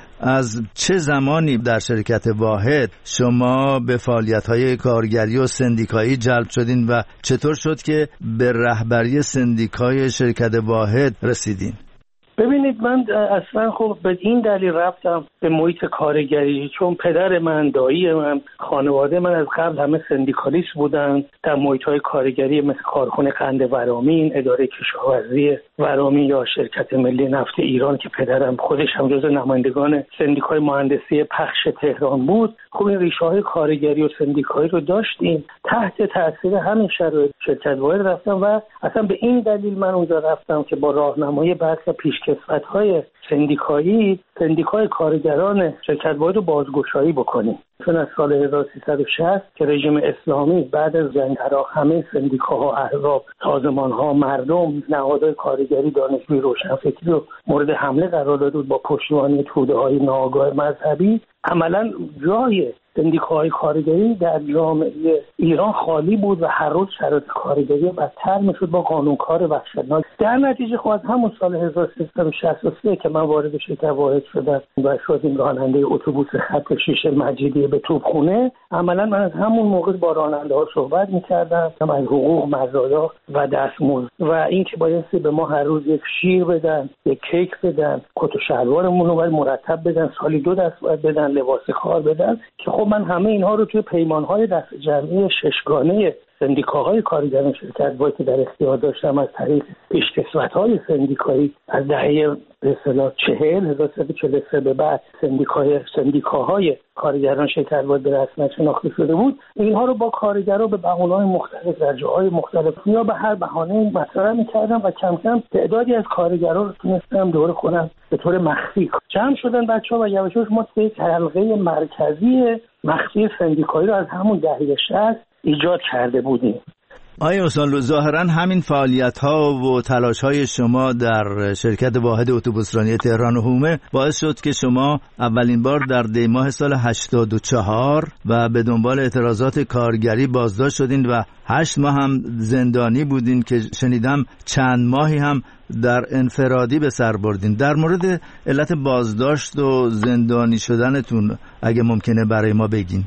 از چه زمانی در شرکت واحد شما به فعالیت‌های کارگری و سندیکایی جلب شدین و چطور شد که به رهبری سندیکای شرکت واحد رسیدین؟ ببینید، من اصلا خب به این دلیل رفتم به محیط کارگری، چون پدر من، دایی من، خانواده من از قبل همه سندیکالیست بودن در محیط‌های کارگری مثل کارخانه قند ورامین، اداره کشاورزی ورامین یا شرکت ملی نفت ایران که پدرم خودش هم جزو نمایندگان سندیکای مهندسی پخش تهران بود. خب این ریشه‌های کارگری و سندیکایی رو داشتیم. تحت تاثیر همین شرایط شرکت واحد رفتم و اصلا به این دلیل من اونجا رفتم که با راهنمایی برخی پیشکسوت‌های سندیکایی سندیکای کارگران شرکت واحد رو بازگشایی بکنیم. چون از سال هزار و سیصد و شصت که رژیم اسلامی بعد از جنگ عراق همه سندیکاها، احزاب، سازمان‌ها، مردم، نهادهای کارگری، دانشجوی، روشنفکری رو مورد حمله قرار داده بود با پشتیبانی توده‌های ناآگاه مذهبی، عملاً جای سندیکاهای کارگری در جامعه ایران خالی بود و هر روز شرایط کارگری بدتر میشد با قانونکار وحشتناک. در نتیجه خود همون سال هزار و سیصد و شصت و سه که من وارد شرکت واحد شدم و شدیم راننده اتوبوس خط شیش مجیدیه به توپخونه، عملا من از همون موقع با راننده ها صحبت میکردم از حقوق، مزایا و دستمزد و اینکه بایستی به ما هر روز یک شیر بدن، یک کیک بدن، کت و شلوارمون رو باید مرتب بدن، سالی دو دست باید بدن، لباس کار بدن. که خب من همه اینها رو توی پیمانهای دست جمعی ششگانه سندیکاهای کارگران شرکت واحد که در اختیار داشتم از طریق پیشکسوت‌های سندیکایی از دهه به اصطلاح چهل هزار و سیصد و چهل و سه به بعد سندیکای سندیکاهای کارگران شرکت واحد به رسمیت شناخته شده بود، اینها رو با کارگران به بهانه‌های مختلف در جاهای مختلف یا به هر بهانه‌ای مطرح می‌کردم و کم کم تعدادی از کارگران رو تونستم دور خودم به طور مخفی جمع شدن بچه‌ها و یواش یواش ما یک حلقه مرکزی مخفی سندیکایی رو از همون دهه شصت ایجاد کرده بودیم. آیا استاد، ظاهراً همین فعالیت‌ها و تلاش‌های شما در شرکت واحد اتوبوسرانی تهران و حومه باعث شد که شما اولین بار در دی ماه سال هشتاد و چهار و به دنبال اعتراضات کارگری بازداشت شدین و هشت ماه هم زندانی بودین که شنیدم چند ماهی هم در انفرادی به سر بردین. در مورد علت بازداشت و زندانی شدنتون اگه ممکنه برای ما بگین.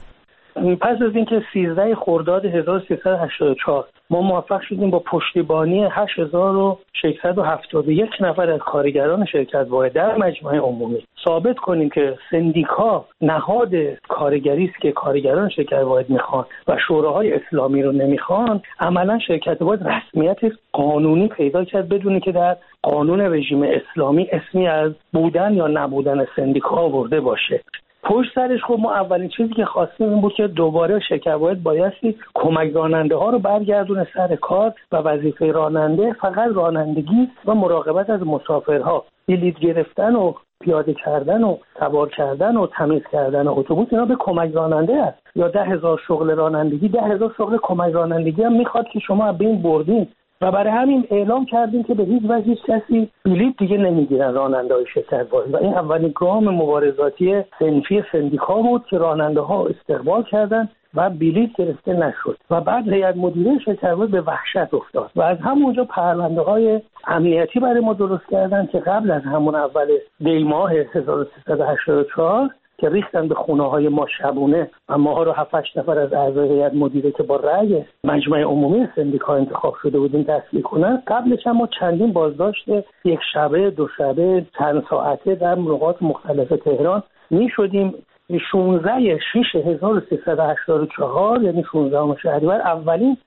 پس از اینکه سیزده خرداد هزار و سیصد و هشتاد و چهار ما موفق شدیم با پشتیبانی هشت هزار و ششصد و هفتاد و یک نفر از کارگران شرکت واحد در مجمع عمومی ثابت کنیم که سندیکا نهاد کارگری است که کارگران شرکت واحد میخوان و شوراهای اسلامی رو نمیخوان، عملا شرکت واحد رسمیت قانونی پیدا کرد بدون که در قانون رژیم اسلامی اسمی از بودن یا نبودن سندیکا آورده باشه. پشت سرش خب ما اولین چیزی که خواستیم این بود که دوباره شرکت واحد بایستی کمک راننده ها رو برگردونه سر کار و وظیفه راننده فقط رانندگی و مراقبت از مسافرها، بلیط گرفتن و پیاده کردن و سوار کردن و تمیز کردن اتوبوس اینا به کمک راننده است. یا ده هزار شغل رانندگی، ده هزار شغل کمک رانندگی هم میخواد که شما از بین بردین و برای همین اعلام کردیم که به هیچ وجه هیچ کسی بلیط دیگه نمیگیرن راننده‌های شرکت واحد و این اولین گام مبارزاتی صنفی سندیکا بود که راننده‌ها استقبال کردن و بلیط گرفته نشد و بعد هیئت مدیره شرکت واحد به وحشت افتاد و از همونجا پرونده‌های امنیتی برای ما درست کردن که قبل از همون اول دی ماه هزار و سیصد و هشتاد و چهار که ریختن به خونه‌های ما شبونه و ماها رو هفت هشت نفر از اعضای هیئت مدیره که با رأی مجمع عمومی سندیکا انتخاب شده بودیم دستگیر کنن. قبلش هم ما چندین بازداشت یک شبه، دو شبه، چند ساعته در نقاط مختلف تهران می شدیم. شانزده شش هزار و سیصد و هشتاد و چهار یعنی شانزدهم شهریور اولین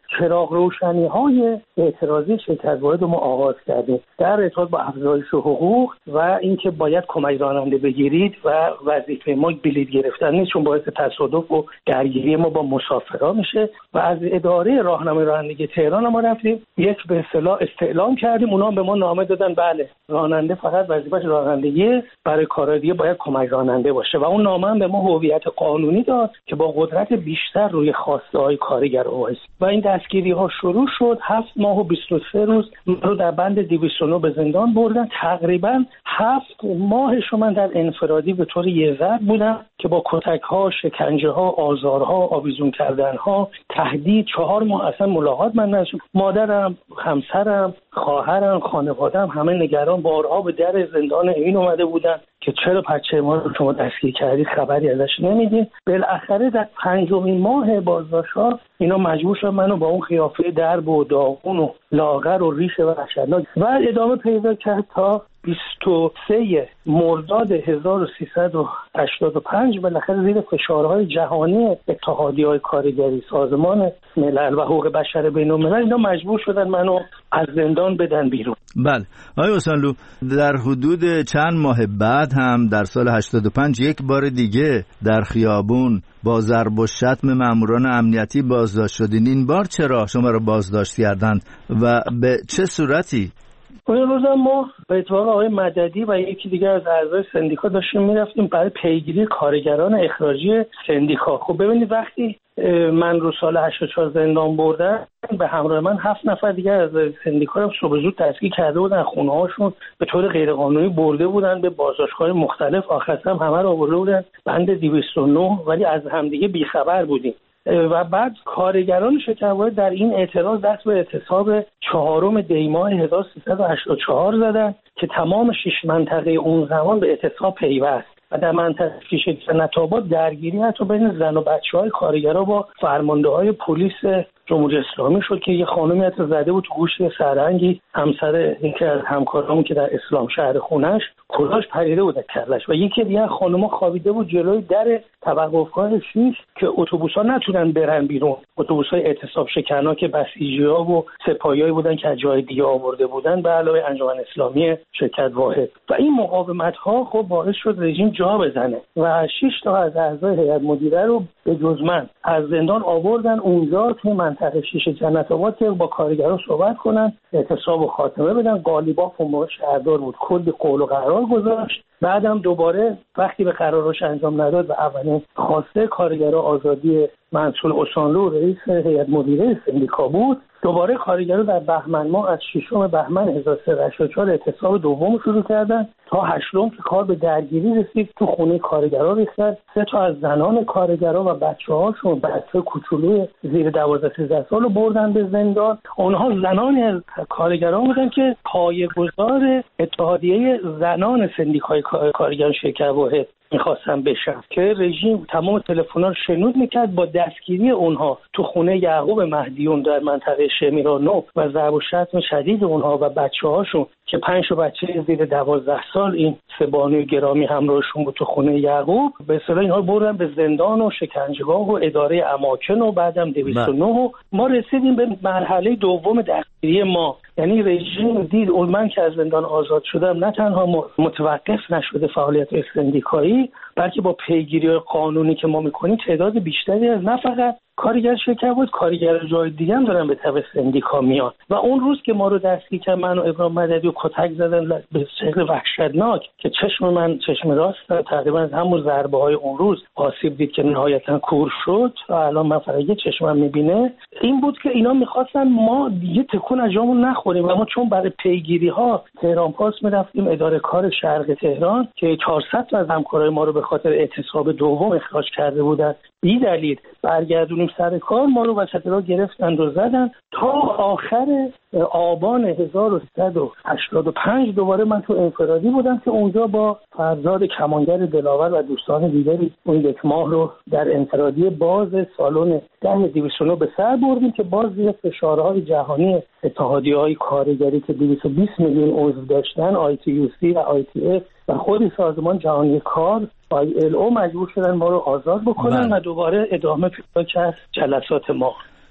چراغ روشنی های اعتراضی شرکت واحد ما آغاز کردیم در ارتباط با افزایش حقوق و اینکه باید کمک راننده بگیرید و وظیفه ما بلیط گرفتن نیست، چون باعث تصادف و درگیری ما با مسافرها میشه. و از اداره راهنمای رانندگی تهران ما رفتیم یک به اصطلاح استعلام کردیم، اونا به ما نامه دادن بله راننده فقط وظیفه‌اش رانندگی، برای کارهای دیگه باید کمک راننده باشه. و اون نامه هم به ما هویت قانونی داد که با قدرت بیشتر روی خواسته های کارگر وایس. و این دستگیری ها شروع شد. هفت ماه و بیست و سه روز من رو در بند دویست و نه به زندان بردن. تقریبا هفت ماهش من در انفرادی به طور یه ضرب بودم که با کتک ها، شکنجه ها، آزارها، آویزون کردن ها، تهدید. چهار ماه اصلا ملاقات من نشد. مادرم، همسرم، خواهرم، خانواده‌ام همه نگران، بارها به در زندان این اومده بودن که چرا بچه ما رو شما دستگیر کردید، خبری ازش نمیدید. بالاخره در پنجمین ماه بازداشت‌ها اینا مجبور شدن منو با اون قیافه درب و داغون و لاغر و ریش وحشتناک و ادامه پیدا کرد تا بیست و سه مرداد هزار و سیصد و هشتاد و پنج بالاخره زیر فشارهای جهانی اتحادیه‌های کارگری، سازمان ملل و حقوق بشر بین‌الملل اینا مجبور شدن منو از زندان بدن بیرون. بله آقای حسینلو، در حدود چند ماه بعد هم در سال هشتاد و پنج یک بار دیگه در خیابون با ضرب و شتم ماموران امنیتی بازداشت شدین. این بار چرا شما رو بازداشت کردند و به چه صورتی؟ اون روز ما به اتفاق آقای مددی و یکی دیگر از اعضای سندیکا داشتیم میرفتیم برای پیگیری کارگران اخراجی سندیکا. خب ببینید وقتی من رو سال هشتاد و چهار زندان بردن، به همراه من هفت نفر دیگر از سندیکا رو صبح زود دستگیر کرده بودن، خونه هاشون به طور غیرقانونی برده بودن به بازداشتگاه مختلف. آخر هم همه رو آورده بودن بند دویست و نه، ولی از همدیگه بیخبر بودیم. و بعد کارگران شرکت واحد در این اعتراض دست به اعتصاب چهارم دی ماه هزار و سیصد و هشتاد و چهار زدن که تمام شش منطقه اون زمان به اعتصاب پیوست. و در منطقه شیشه جنت آباد درگیری حتی بین زن و بچه‌های کارگرها با فرمانده‌های پلیس جمهوری اسلامی شد که یه خانمی حتی زده بود تو گوشت سرهنگی همسر یکی از همکارامون که در اسلام شهر خونش کلاش پریده بود کلش. و یکی دیگه خانم‌ها خوابیده بود جلوی در توقفگاه شیش که اتوبوس‌ها نتونن برن بیرون. اتوبوس‌های اعتصاب شکنا که بسیجی‌ها و سپاهیایی بودن که از جای دیگه آورده بودن به علاوه انجمن اسلامی شرکت واحد. و این مقاومت‌ها خب باعث شد رژیم جا بزنه و شش تا از اعضای هیئت مدیره رو به جز من از زندان آوردن اونجا تو منطقه شیشه جنت آباد که با کارگران صحبت کنن، اعتصاب و خاتمه بدن. قالیباف اون موقع شهردار بود، کلی قول و قرار گذاشت. بعدم دوباره وقتی به قراراش انجام نداد و اولین خواسته کارگران آزادی منصور اوسانلو رئیس هیئت مدیره سندیکا بود، دوباره کارگران در بهمن ماه از ششم بهمن هزار و سیصد و هشتاد و چهار اعتصاب دوم شروع کردن تا هشتم که کار به درگیری رسید. تو خونه کارگران ریختن. سه تا از زنان کارگران و بچه‌هاشون، بچه‌های کوچولوی زیر دوازده سیزده سال رو بردن به زندان. اونها زنانی از کارگران بودن که پایه‌گذار اتحادیه زنان سندیکای کارگران شرکت واحد میخواستن بشن که رژیم تمام تلفن‌ها رو شنود میکرد. با دستگیری اونها تو خونه یعقوب مهدیون در منطقه شمیرانو و ضرب و شتم شدید اونها و بچه‌هاشون که پنج تا بچه زیر دوازده سال این سه بانوی گرامی همراهشون بود تو خونه یعقوب، به اصطلاح اینها بردن به زندان و شکنجهگاه و اداره اماکن و بعدم دویست و نه و ما رسیدیم به مرحله دوم دستگیری ما. یعنی رژیم دید اون من که از زندان آزاد شدم نه تنها متوقف نشده فعالیت سندیکایی، بلکه با پیگیری قانونی که ما میکنیم تعداد بیشتری از نه فقط کارگر شرکت بود، کارگر جای دیگه هم دارن به طب سندیکا میان. و اون روز که ما رو دستگیر کردن، من و ابراهیم مددی و کتک زدن به شکل وحشتناک که چشم من چشم راست تقریبا از همون ضربه های اون روز آسیب دید که نهایتا کور شد و الان من فقط یه چشمم میبینه. این بود که اینا میخواستن ما دیگه تکون از جامون نخوریم و ما چون برای پیگیری ها تهران پاس میرفتیم اداره کار شرق تهران که چهارصد تا از همکارای ما رو به خاطر اعتصاب دوم اخراج کرده بودن بی دلیل برگردونیم سر کار، ما رو وسط راه گرفتن و زدن تا آخر آبان هزار و سیصد و هشتاد و پنج دوباره من تو انفرادی بودم که اونجا با فرزاد کمانگر دلاور و دوستان دیگری اون یک ماه رو در انفرادی باز سالن ده دویست و نه به سر بردیم که باز زیر فشارهای جهانی اتحادیه‌های کارگری که دویست و بیست میلیون عضو داشتن، آی تی یو سی و آی تی اف و خود سازمان جهانی کار آی ال او مجبور شدن ما رو آزاد بکنن. بله. و دوباره ادامه پیدا کرد جلسات ما.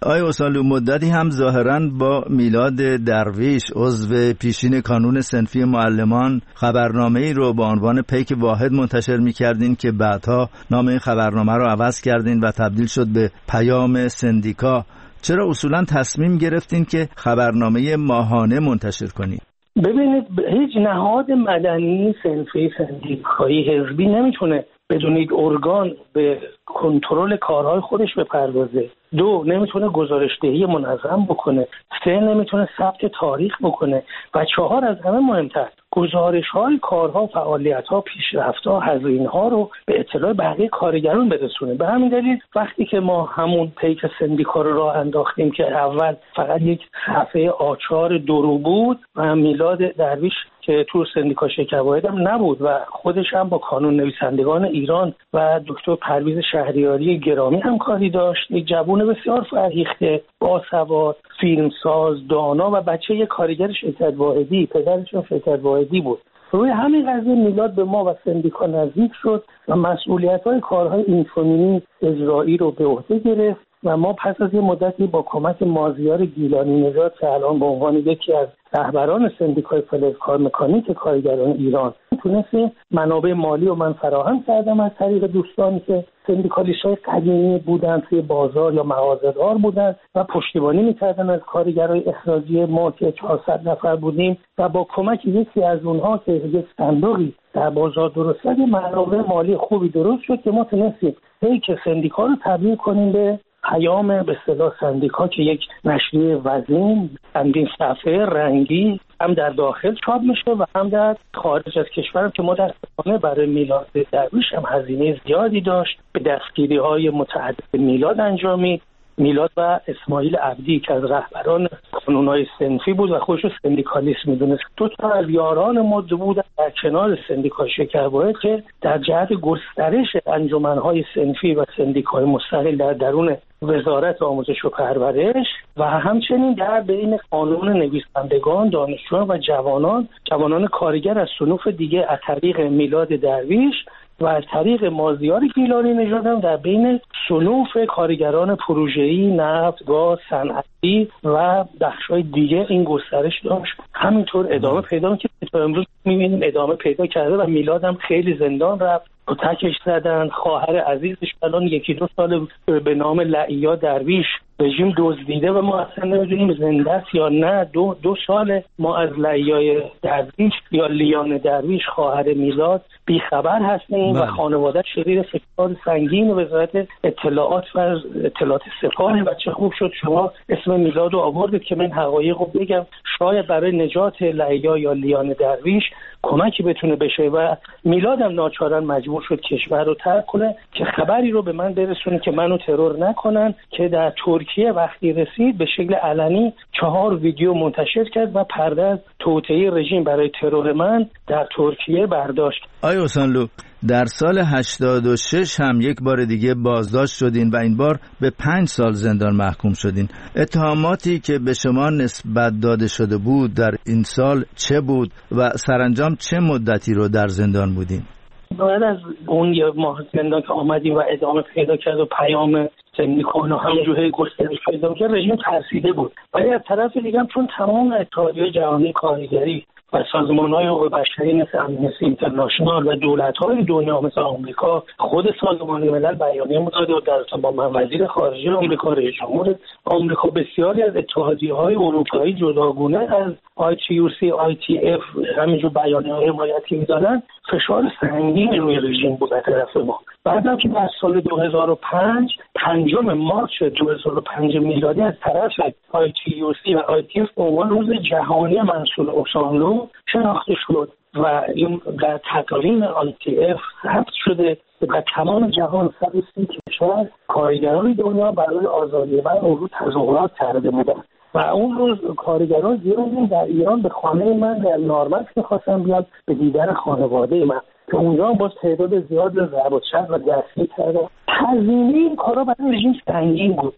آقای حسینلو، مدتی هم ظاهراً با میلاد درویش عضو پیشین کانون صنفی معلمان خبرنامه‌ای رو با عنوان پیک واحد منتشر می‌کردین که بعدها نام این خبرنامه رو عوض کردین و تبدیل شد به پیام سندیکا. چرا اصولاً تصمیم گرفتین که خبرنامه ماهانه منتشر کنین؟ ببینید، هیچ نهاد مدنی صنفی سندیکایی حزبی نمیتونه بدون یک ارگان به کنترل کارهای خودش بپردازه. دو، نمیتونه گزارشدهی منظم بکنه. سه، نمیتونه ثبت تاریخ بکنه. و چهار، از همه مهمتر، گزارش‌های کارها، فعالیت‌ها، پیشرفت‌ها، هزینه‌ها رو به اطلاع بقیه کارگران برسونه. به همین دلیل وقتی که ما همون پیک سندیکا رو راه انداختیم که اول فقط یک صفحه آچار درو بود و میلاد درویش که تو سندیکا شکرواحد هم نبود و خودش هم با کانون نویسندگان ایران و دکتر پرویز شهریاری گرامی همکاری داشت، یک جوان بسیار فرهیخته، باسواد، فیلمساز، دانا و بچه یک کارگر شرکت واحدی، پدرشون شرکت واحدی بود. روی همین قضیه میلاد به ما و سندیکا نزدیک شد و مسئولیت‌های کارهای اینفومینی اجرایی رو به عهده گرفت و ما پس از یه مدتی با کمک مازیار گیلانی نژاد که الان به عنوان یکی از رهبران سندیکای فلزکار مکانیک کارگران ایران تونست منابع مالی و من فراهم کردم از طریق دوستانی که سندیکالیست‌های قدیمی بودن، توی بازار یا مغازه‌دار بودن و پشتیبانی می‌کردن از کارگرای اخراجی ما که چهارصد نفر بودیم و با کمک یکی از اونها که یک صندوقی در بازار درست کرد منابع مالی خوبی درست شد که ما تونستیم پیک سندیکا رو تبدیل کنیم به پیام به اصطلاح سندیکا که یک نشریه وزین، چندین صفحه رنگی هم در داخل چاپ میشه و هم در خارج از کشور که متأسفانه برای میلاد درویش هم هزینه زیادی داشت، به دستگیری های متعدد میلاد انجامید. میلاد و اسماعیل عبدی که از رهبران کانون‌های صنفی بود و خودش رو سندیکالیست میدونست، دو تا از یاران ما بودن در کنار سندیکا شکرواحد که در جهت گسترش انجمن‌های صنفی و سندیکای مستقل در درون وزارت آموزش و پرورش و همچنین در بین قانون نویسندگان، دانشجویان و جوانان جوانان کارگر از صنوف دیگه از طریق میلاد درویش و از طریق مازیار گیلانی نژاد هم در بین صنوف کارگران پروژه‌ای، نفت، گاز، صنعتی و بخش‌های دیگه این گسترش داشت. همینطور ادامه پیدا کرد که تا امروز می‌بینیم ادامه پیدا کرده و میلاد هم خیلی زندان رفت و تکش زدن. خواهر عزیزش الان یکی دو سال به نام لعیا درویش رژیم دزدیده و ما اصلا نمیدونیم زنده است یا نه. دو دو سال ما از لعیای درویش یا لیان درویش خواهر میلاد بیخبر هستیم و خانواده شدید فشار سنگین وزارت اطلاعات و اطلاعات سپاه و چه خوب شد شما اسم میلاد رو آوردید که من حقایق رو بگم، شاید برای نجات لعیا یا لیان درویش کمکی بتونه بشه و میلاد هم ناچارن مجبور شد کشور رو ترک کنه که خبری رو به من برسونه که منو ترور نکنن، که در ترکیه وقتی رسید به شکل علنی چهار ویدیو منتشر کرد و پرده از توطئه رژیم برای ترور من در ترکیه برداشت. آقای حسینلو، در سال هشتاد و شش هم یک بار دیگه بازداشت شدین و این بار به پنج سال زندان محکوم شدین. اتهاماتی که به شما نسبت داده شده بود در این سال چه بود و سرانجام چه مدتی رو در زندان بودین؟ بعد از اون یه ماه زندان که آمدیم و ادامه پیدا کرد و پیام سندیکا و همونجوری گسترش پیدا کرد، رژیم ترسیده بود. ولی از طرف دیگه هم چون تمام اتحادیه جهانی کارگری و سازمان‌های حقوق بشری مثل امنستی اینترنشنال و دولت‌های دنیا مثل آمریکا، خود سازمان ملل بیانیه مداده و در با من وزیر خارجه آمریکا، رئیس جمهور آمریکا، بسیاری از اتحادیه‌های اروپایی جداگانه از آی تی یو سی، آی تی اف همینجور بیانیه‌های حمایتی می‌دادن، فشار سنگین روی رژیم بود از طرف ما. بعدم که در سال دو هزار و پنج پنجم مارچ دو هزار و پنج میلادی از طرف آی تی یو سی و آی تی اف به عنوان روز جهانی منصور اوسانلو شناخته شد و این در تقویم آی تی اف ثبت شده و تمام جهان صد و سی کشور کارگران دنیا برای آزادی من اون رو تظاهرات کرده بودن و اون روز کارگران زیادی در ایران به خانه من در نارمکس می‌خواستن بیاد به دیدن خانواده من که اونجا باز تعداد زیاد ضرب و چرب و دستگیر کردن. هزینه این کارا برای رژیم سنگین بود.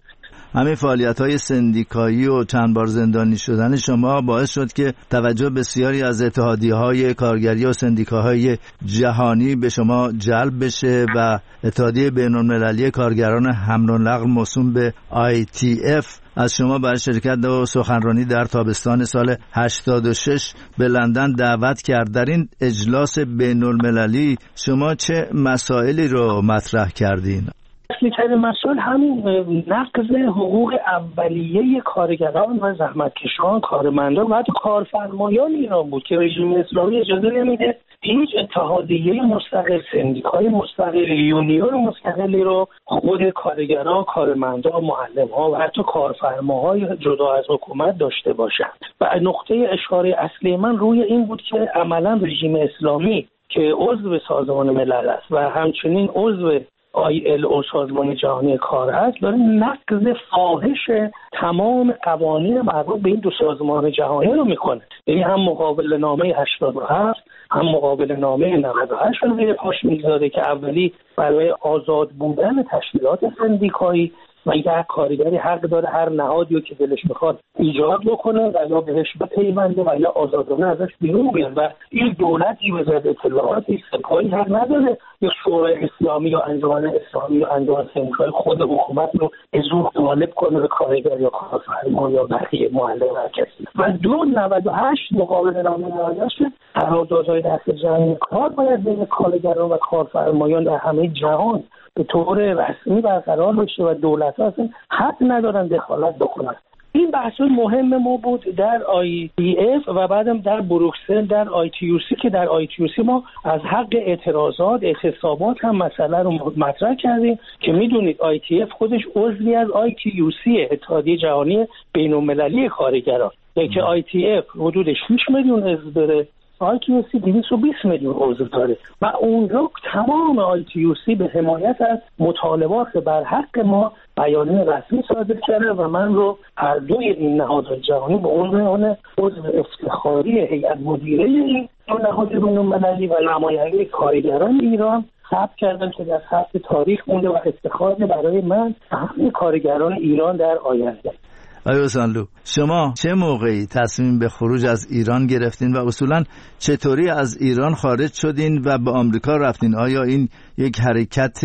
همین فعالیت‌های سندیکایی و چند بار زندانی شدن شما باعث شد که توجه بسیاری از اتحادیه‌های کارگری و سندیکاهای جهانی به شما جلب بشه و اتحادیه بین‌المللی کارگران حمل و نقل موسوم به آی تی اف از شما برای شرکت و سخنرانی در تابستان سال هشتاد و شش به لندن دعوت کرد. در این اجلاس بین‌المللی شما چه مسائلی رو مطرح کردین؟ اصلی‌ترین مسئله همین نقض حقوق اولیه کارگران و زحمتکشان، کارمندان و حتی کارفرمایان ایران بود که رژیم اسلامی اجازه نمیده هیچ اتحادیه مستقل، سندیکای مستقل، یونیون مستقلی رو خود کارگران، کارمندان، معلم‌ها و حتی کارفرماهای جدا از حکومت داشته باشند. و نقطه اشاره اصلی من روی این بود که عملاً رژیم اسلامی که عضو سازمان ملل است و همچنین عضو آی ال او سازمان جهانی کار هست، داره نقض فاحش تمام قوانین مربوط به این دو سازمان جهانی رو میکنه. یعنی هم مقابل نامه هشتاد و هفت هم مقابل نامه نود و هشت رو زیر پاش میگذاره که اولی برای آزاد بودن تشکیلات سندیکایی و اینکه هر کارگری حق داره هر نهادی رو که دلش میخواد ایجاد بکنه و یا بهش بپیونده و یا آزادانه ازش بیرون بیاد و این دولتی وزارت اطلاعاتی سپاهی حق نداره یا شورای اسلامی یا انجمن اسلامی یا انجمن سندیکای خود حکومت رو به زور غالب کنه به کارگر یا کارفرما یا بقیه معلم هر کسی. و دو نود و هشت مقابل نامه نهادش قراردادهای دست جمعی کار باید بین کارگران و کارفرمایان در همه جهان به طور رسمی برقرار بشه و دولت‌ها اصلا حق ندارن دخالت بکنن. این بحث مهم ما بود در آی تی اف و بعدم در بروکسل در آی تی یو سی که در آی تی یو سی ما از حق اعتراضات، اعتصابات هم مسئله رو مطرح کردیم که میدونید آی تی اف خودش عضوی از آی تی یو سی، اتحادیه جهانی بین‌المللی کارگران، که آی تی اف حدود شش میلیون عضو داره، آی تی یو سی دویست و بیست میلیون عضو داره و اونجا تمام آی تی یو سی به حمایت از مطالبات بر حق ما بیانیه رسمی صادر کرده و من رو هر دوی این نهادهای جهانی به عنوان عضو افتخاری هیئت مدیره این نهاد بین‌المللی و نماینده کارگران ایران ثبت کردن که در ثبت تاریخ مونده و افتخار برای من همه کارگران ایران در آینده. آقای حسینلو، شما چه موقعی تصمیم به خروج از ایران گرفتین و اصولاً چطوری از ایران خارج شدین و به آمریکا رفتین؟ آیا این یک حرکت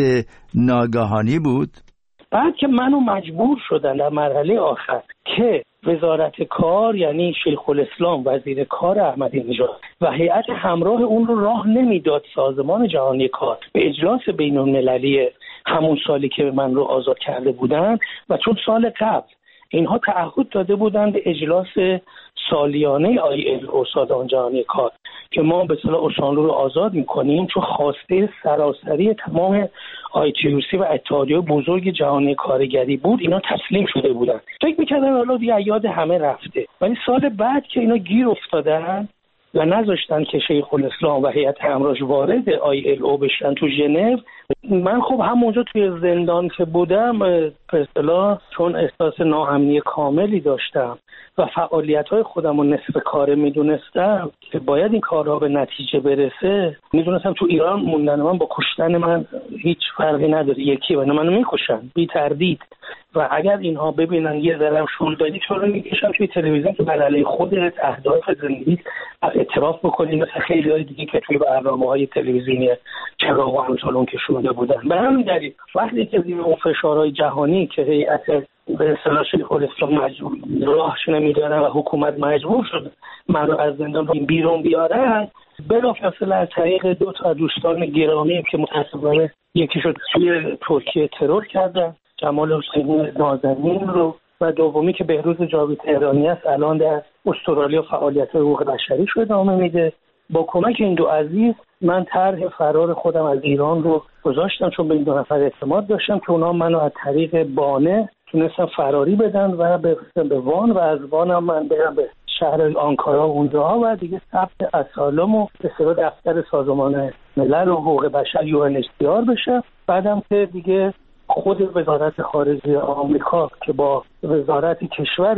ناگهانی بود؟ بعد که منو مجبور شدن در مرحله آخر که وزارت کار یعنی شیخ الاسلام وزیر کار احمدی نژاد و هیئت همراه اون رو راه نمیداد سازمان جهانی کار به اجلاس بین‌المللی همون سالی که من رو آزاد کرده بودن و چون سال قبل اینها تعهد داده بودند به اجلاس سالیانه آی ال او سازمان جهانی کار که ما به اصطلاح اوسانلو رو آزاد می‌کنیم، چون خواسته سراسری تمام آی تی یو سی و اتحادیه بزرگ جهانی کارگری بود، اینا تسلیم شده بودن. فکر می‌کردن حالا دیگه یاد همه رفته. ولی سال بعد که اینا گیر افتادن و نذاشتن که شیخ الاسلام و هیئت همراهش وارد آی ال او بشن تو ژنو، من خب همونجا توی زندان که بودم به اصطلاح چون احساس ناامنی کاملی داشتم و فعالیت‌های خودم رو نصف کاره میدونستم که باید این کارها به نتیجه برسه، میدونستم تو ایران موندن من با کشتن من هیچ فرقی نداره، یکی و منو میکشن بی تردید. و اگر اینها ببینن یه ذره شول دادی چون میکشن توی تلویزیون که برای خودت اهداف زندگی اعتراف بکنی، مثل خیلی های دیگه که توی برنامه‌های تلویزیونی چراغ و همسالون که شده بودن. به همین دلیل وقتی که زیر اون فشارهای جهانی که هیئت به اصطلاح شیخ الاسلام مجبور راهش نمیدارن و حکومت مجبور شد من رو از زندان بیرون بیارن، بلافاصله از طریق دو تا دوستان گرامی که متأسفانه یکی شد توی ترکیه ترور کردن، جمال حسینی نازنین رو، و دومی که بهروز جاوید تهرانی است الان در استرالیا فعالیت حقوق بشری رو ادامه میده. با کمک این دو عزیز من طرح فرار خودم از ایران رو گذاشتم، چون به این دو نفر اعتماد داشتم که اونا منو از طریق بانه تونستن فراری بدن و برسن به وان و از وان هم من برم به شهر آنکارا اونجاها و دیگه ثبت اسالم و به سبب دفتر سازمان ملل و حقوق بشر یو ان اچ سی آر بشم. بعدم که دیگه خود وزارت خارجه آمریکا که با وزارت کشور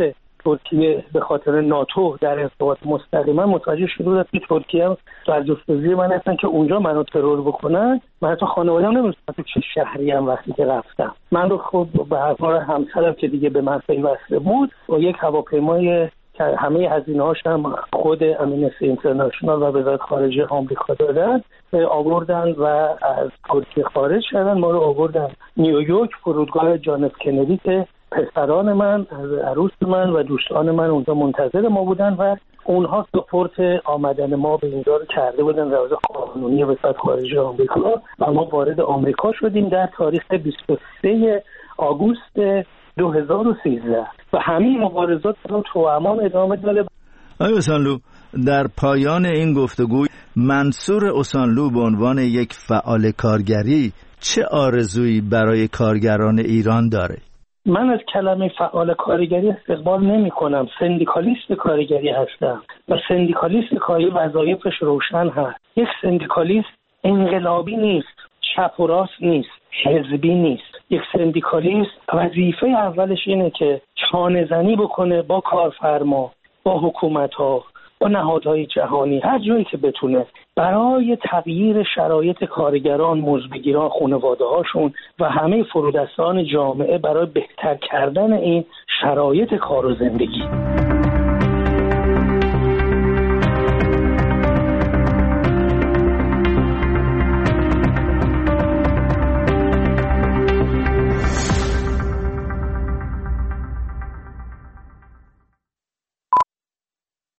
ترکیه به خاطر ناتو در ارتباط مستقیما متوجه شده که ترکیه هم در جستجوی من هستن که اونجا منو ترور بکنن. من حتی خانواده‌ام نمی‌دونستم تو چه شهری ام وقتی که رفتم. من رو خود به هوای همسرم که دیگه به من پیوسته بود با یک هواپیمای که همه هزینه‌هاش هم خود امنستی اینترنشنال و وزارت خارجه آمریکا دادن آوردن و از ترکیه خارج شدن. ما رو آوردن نیویورک، فرودگاه جان اف کندی که پسران من، عروس من و دوستان من اونجا منتظر ما بودن و اونها سپورت آمدن ما به اینجا رو کرده بودن روز قانونی وزارت خارجه آمریکا و ما وارد آمریکا شدیم در تاریخ بیست و سوم آگوست دو هزار و سیزده و همین مبارزات رو تو امان ادامه داده. آقای اوسانلو، در پایان این گفتگو منصور اوسانلو به عنوان یک فعال کارگری چه آرزویی برای کارگران ایران داره؟ من از کلمه فعال کارگری استقبال نمی کنم. سندیکالیست کارگری هستم و سندیکالیست کاری وظایفش روشن هست. یک سندیکالیست انقلابی نیست، چپ و راست نیست، حزبی نیست. یک سندیکالیست وظیفه اولش اینه که چانه زنی بکنه با کارفرما، با حکومت‌ها، با نهادهای جهانی، هر جایی که بتونه برای تغییر شرایط کارگران، مزدبگیران، خانواده‌هاشون و همه فرودستان جامعه برای بهتر کردن این شرایط کار و زندگی.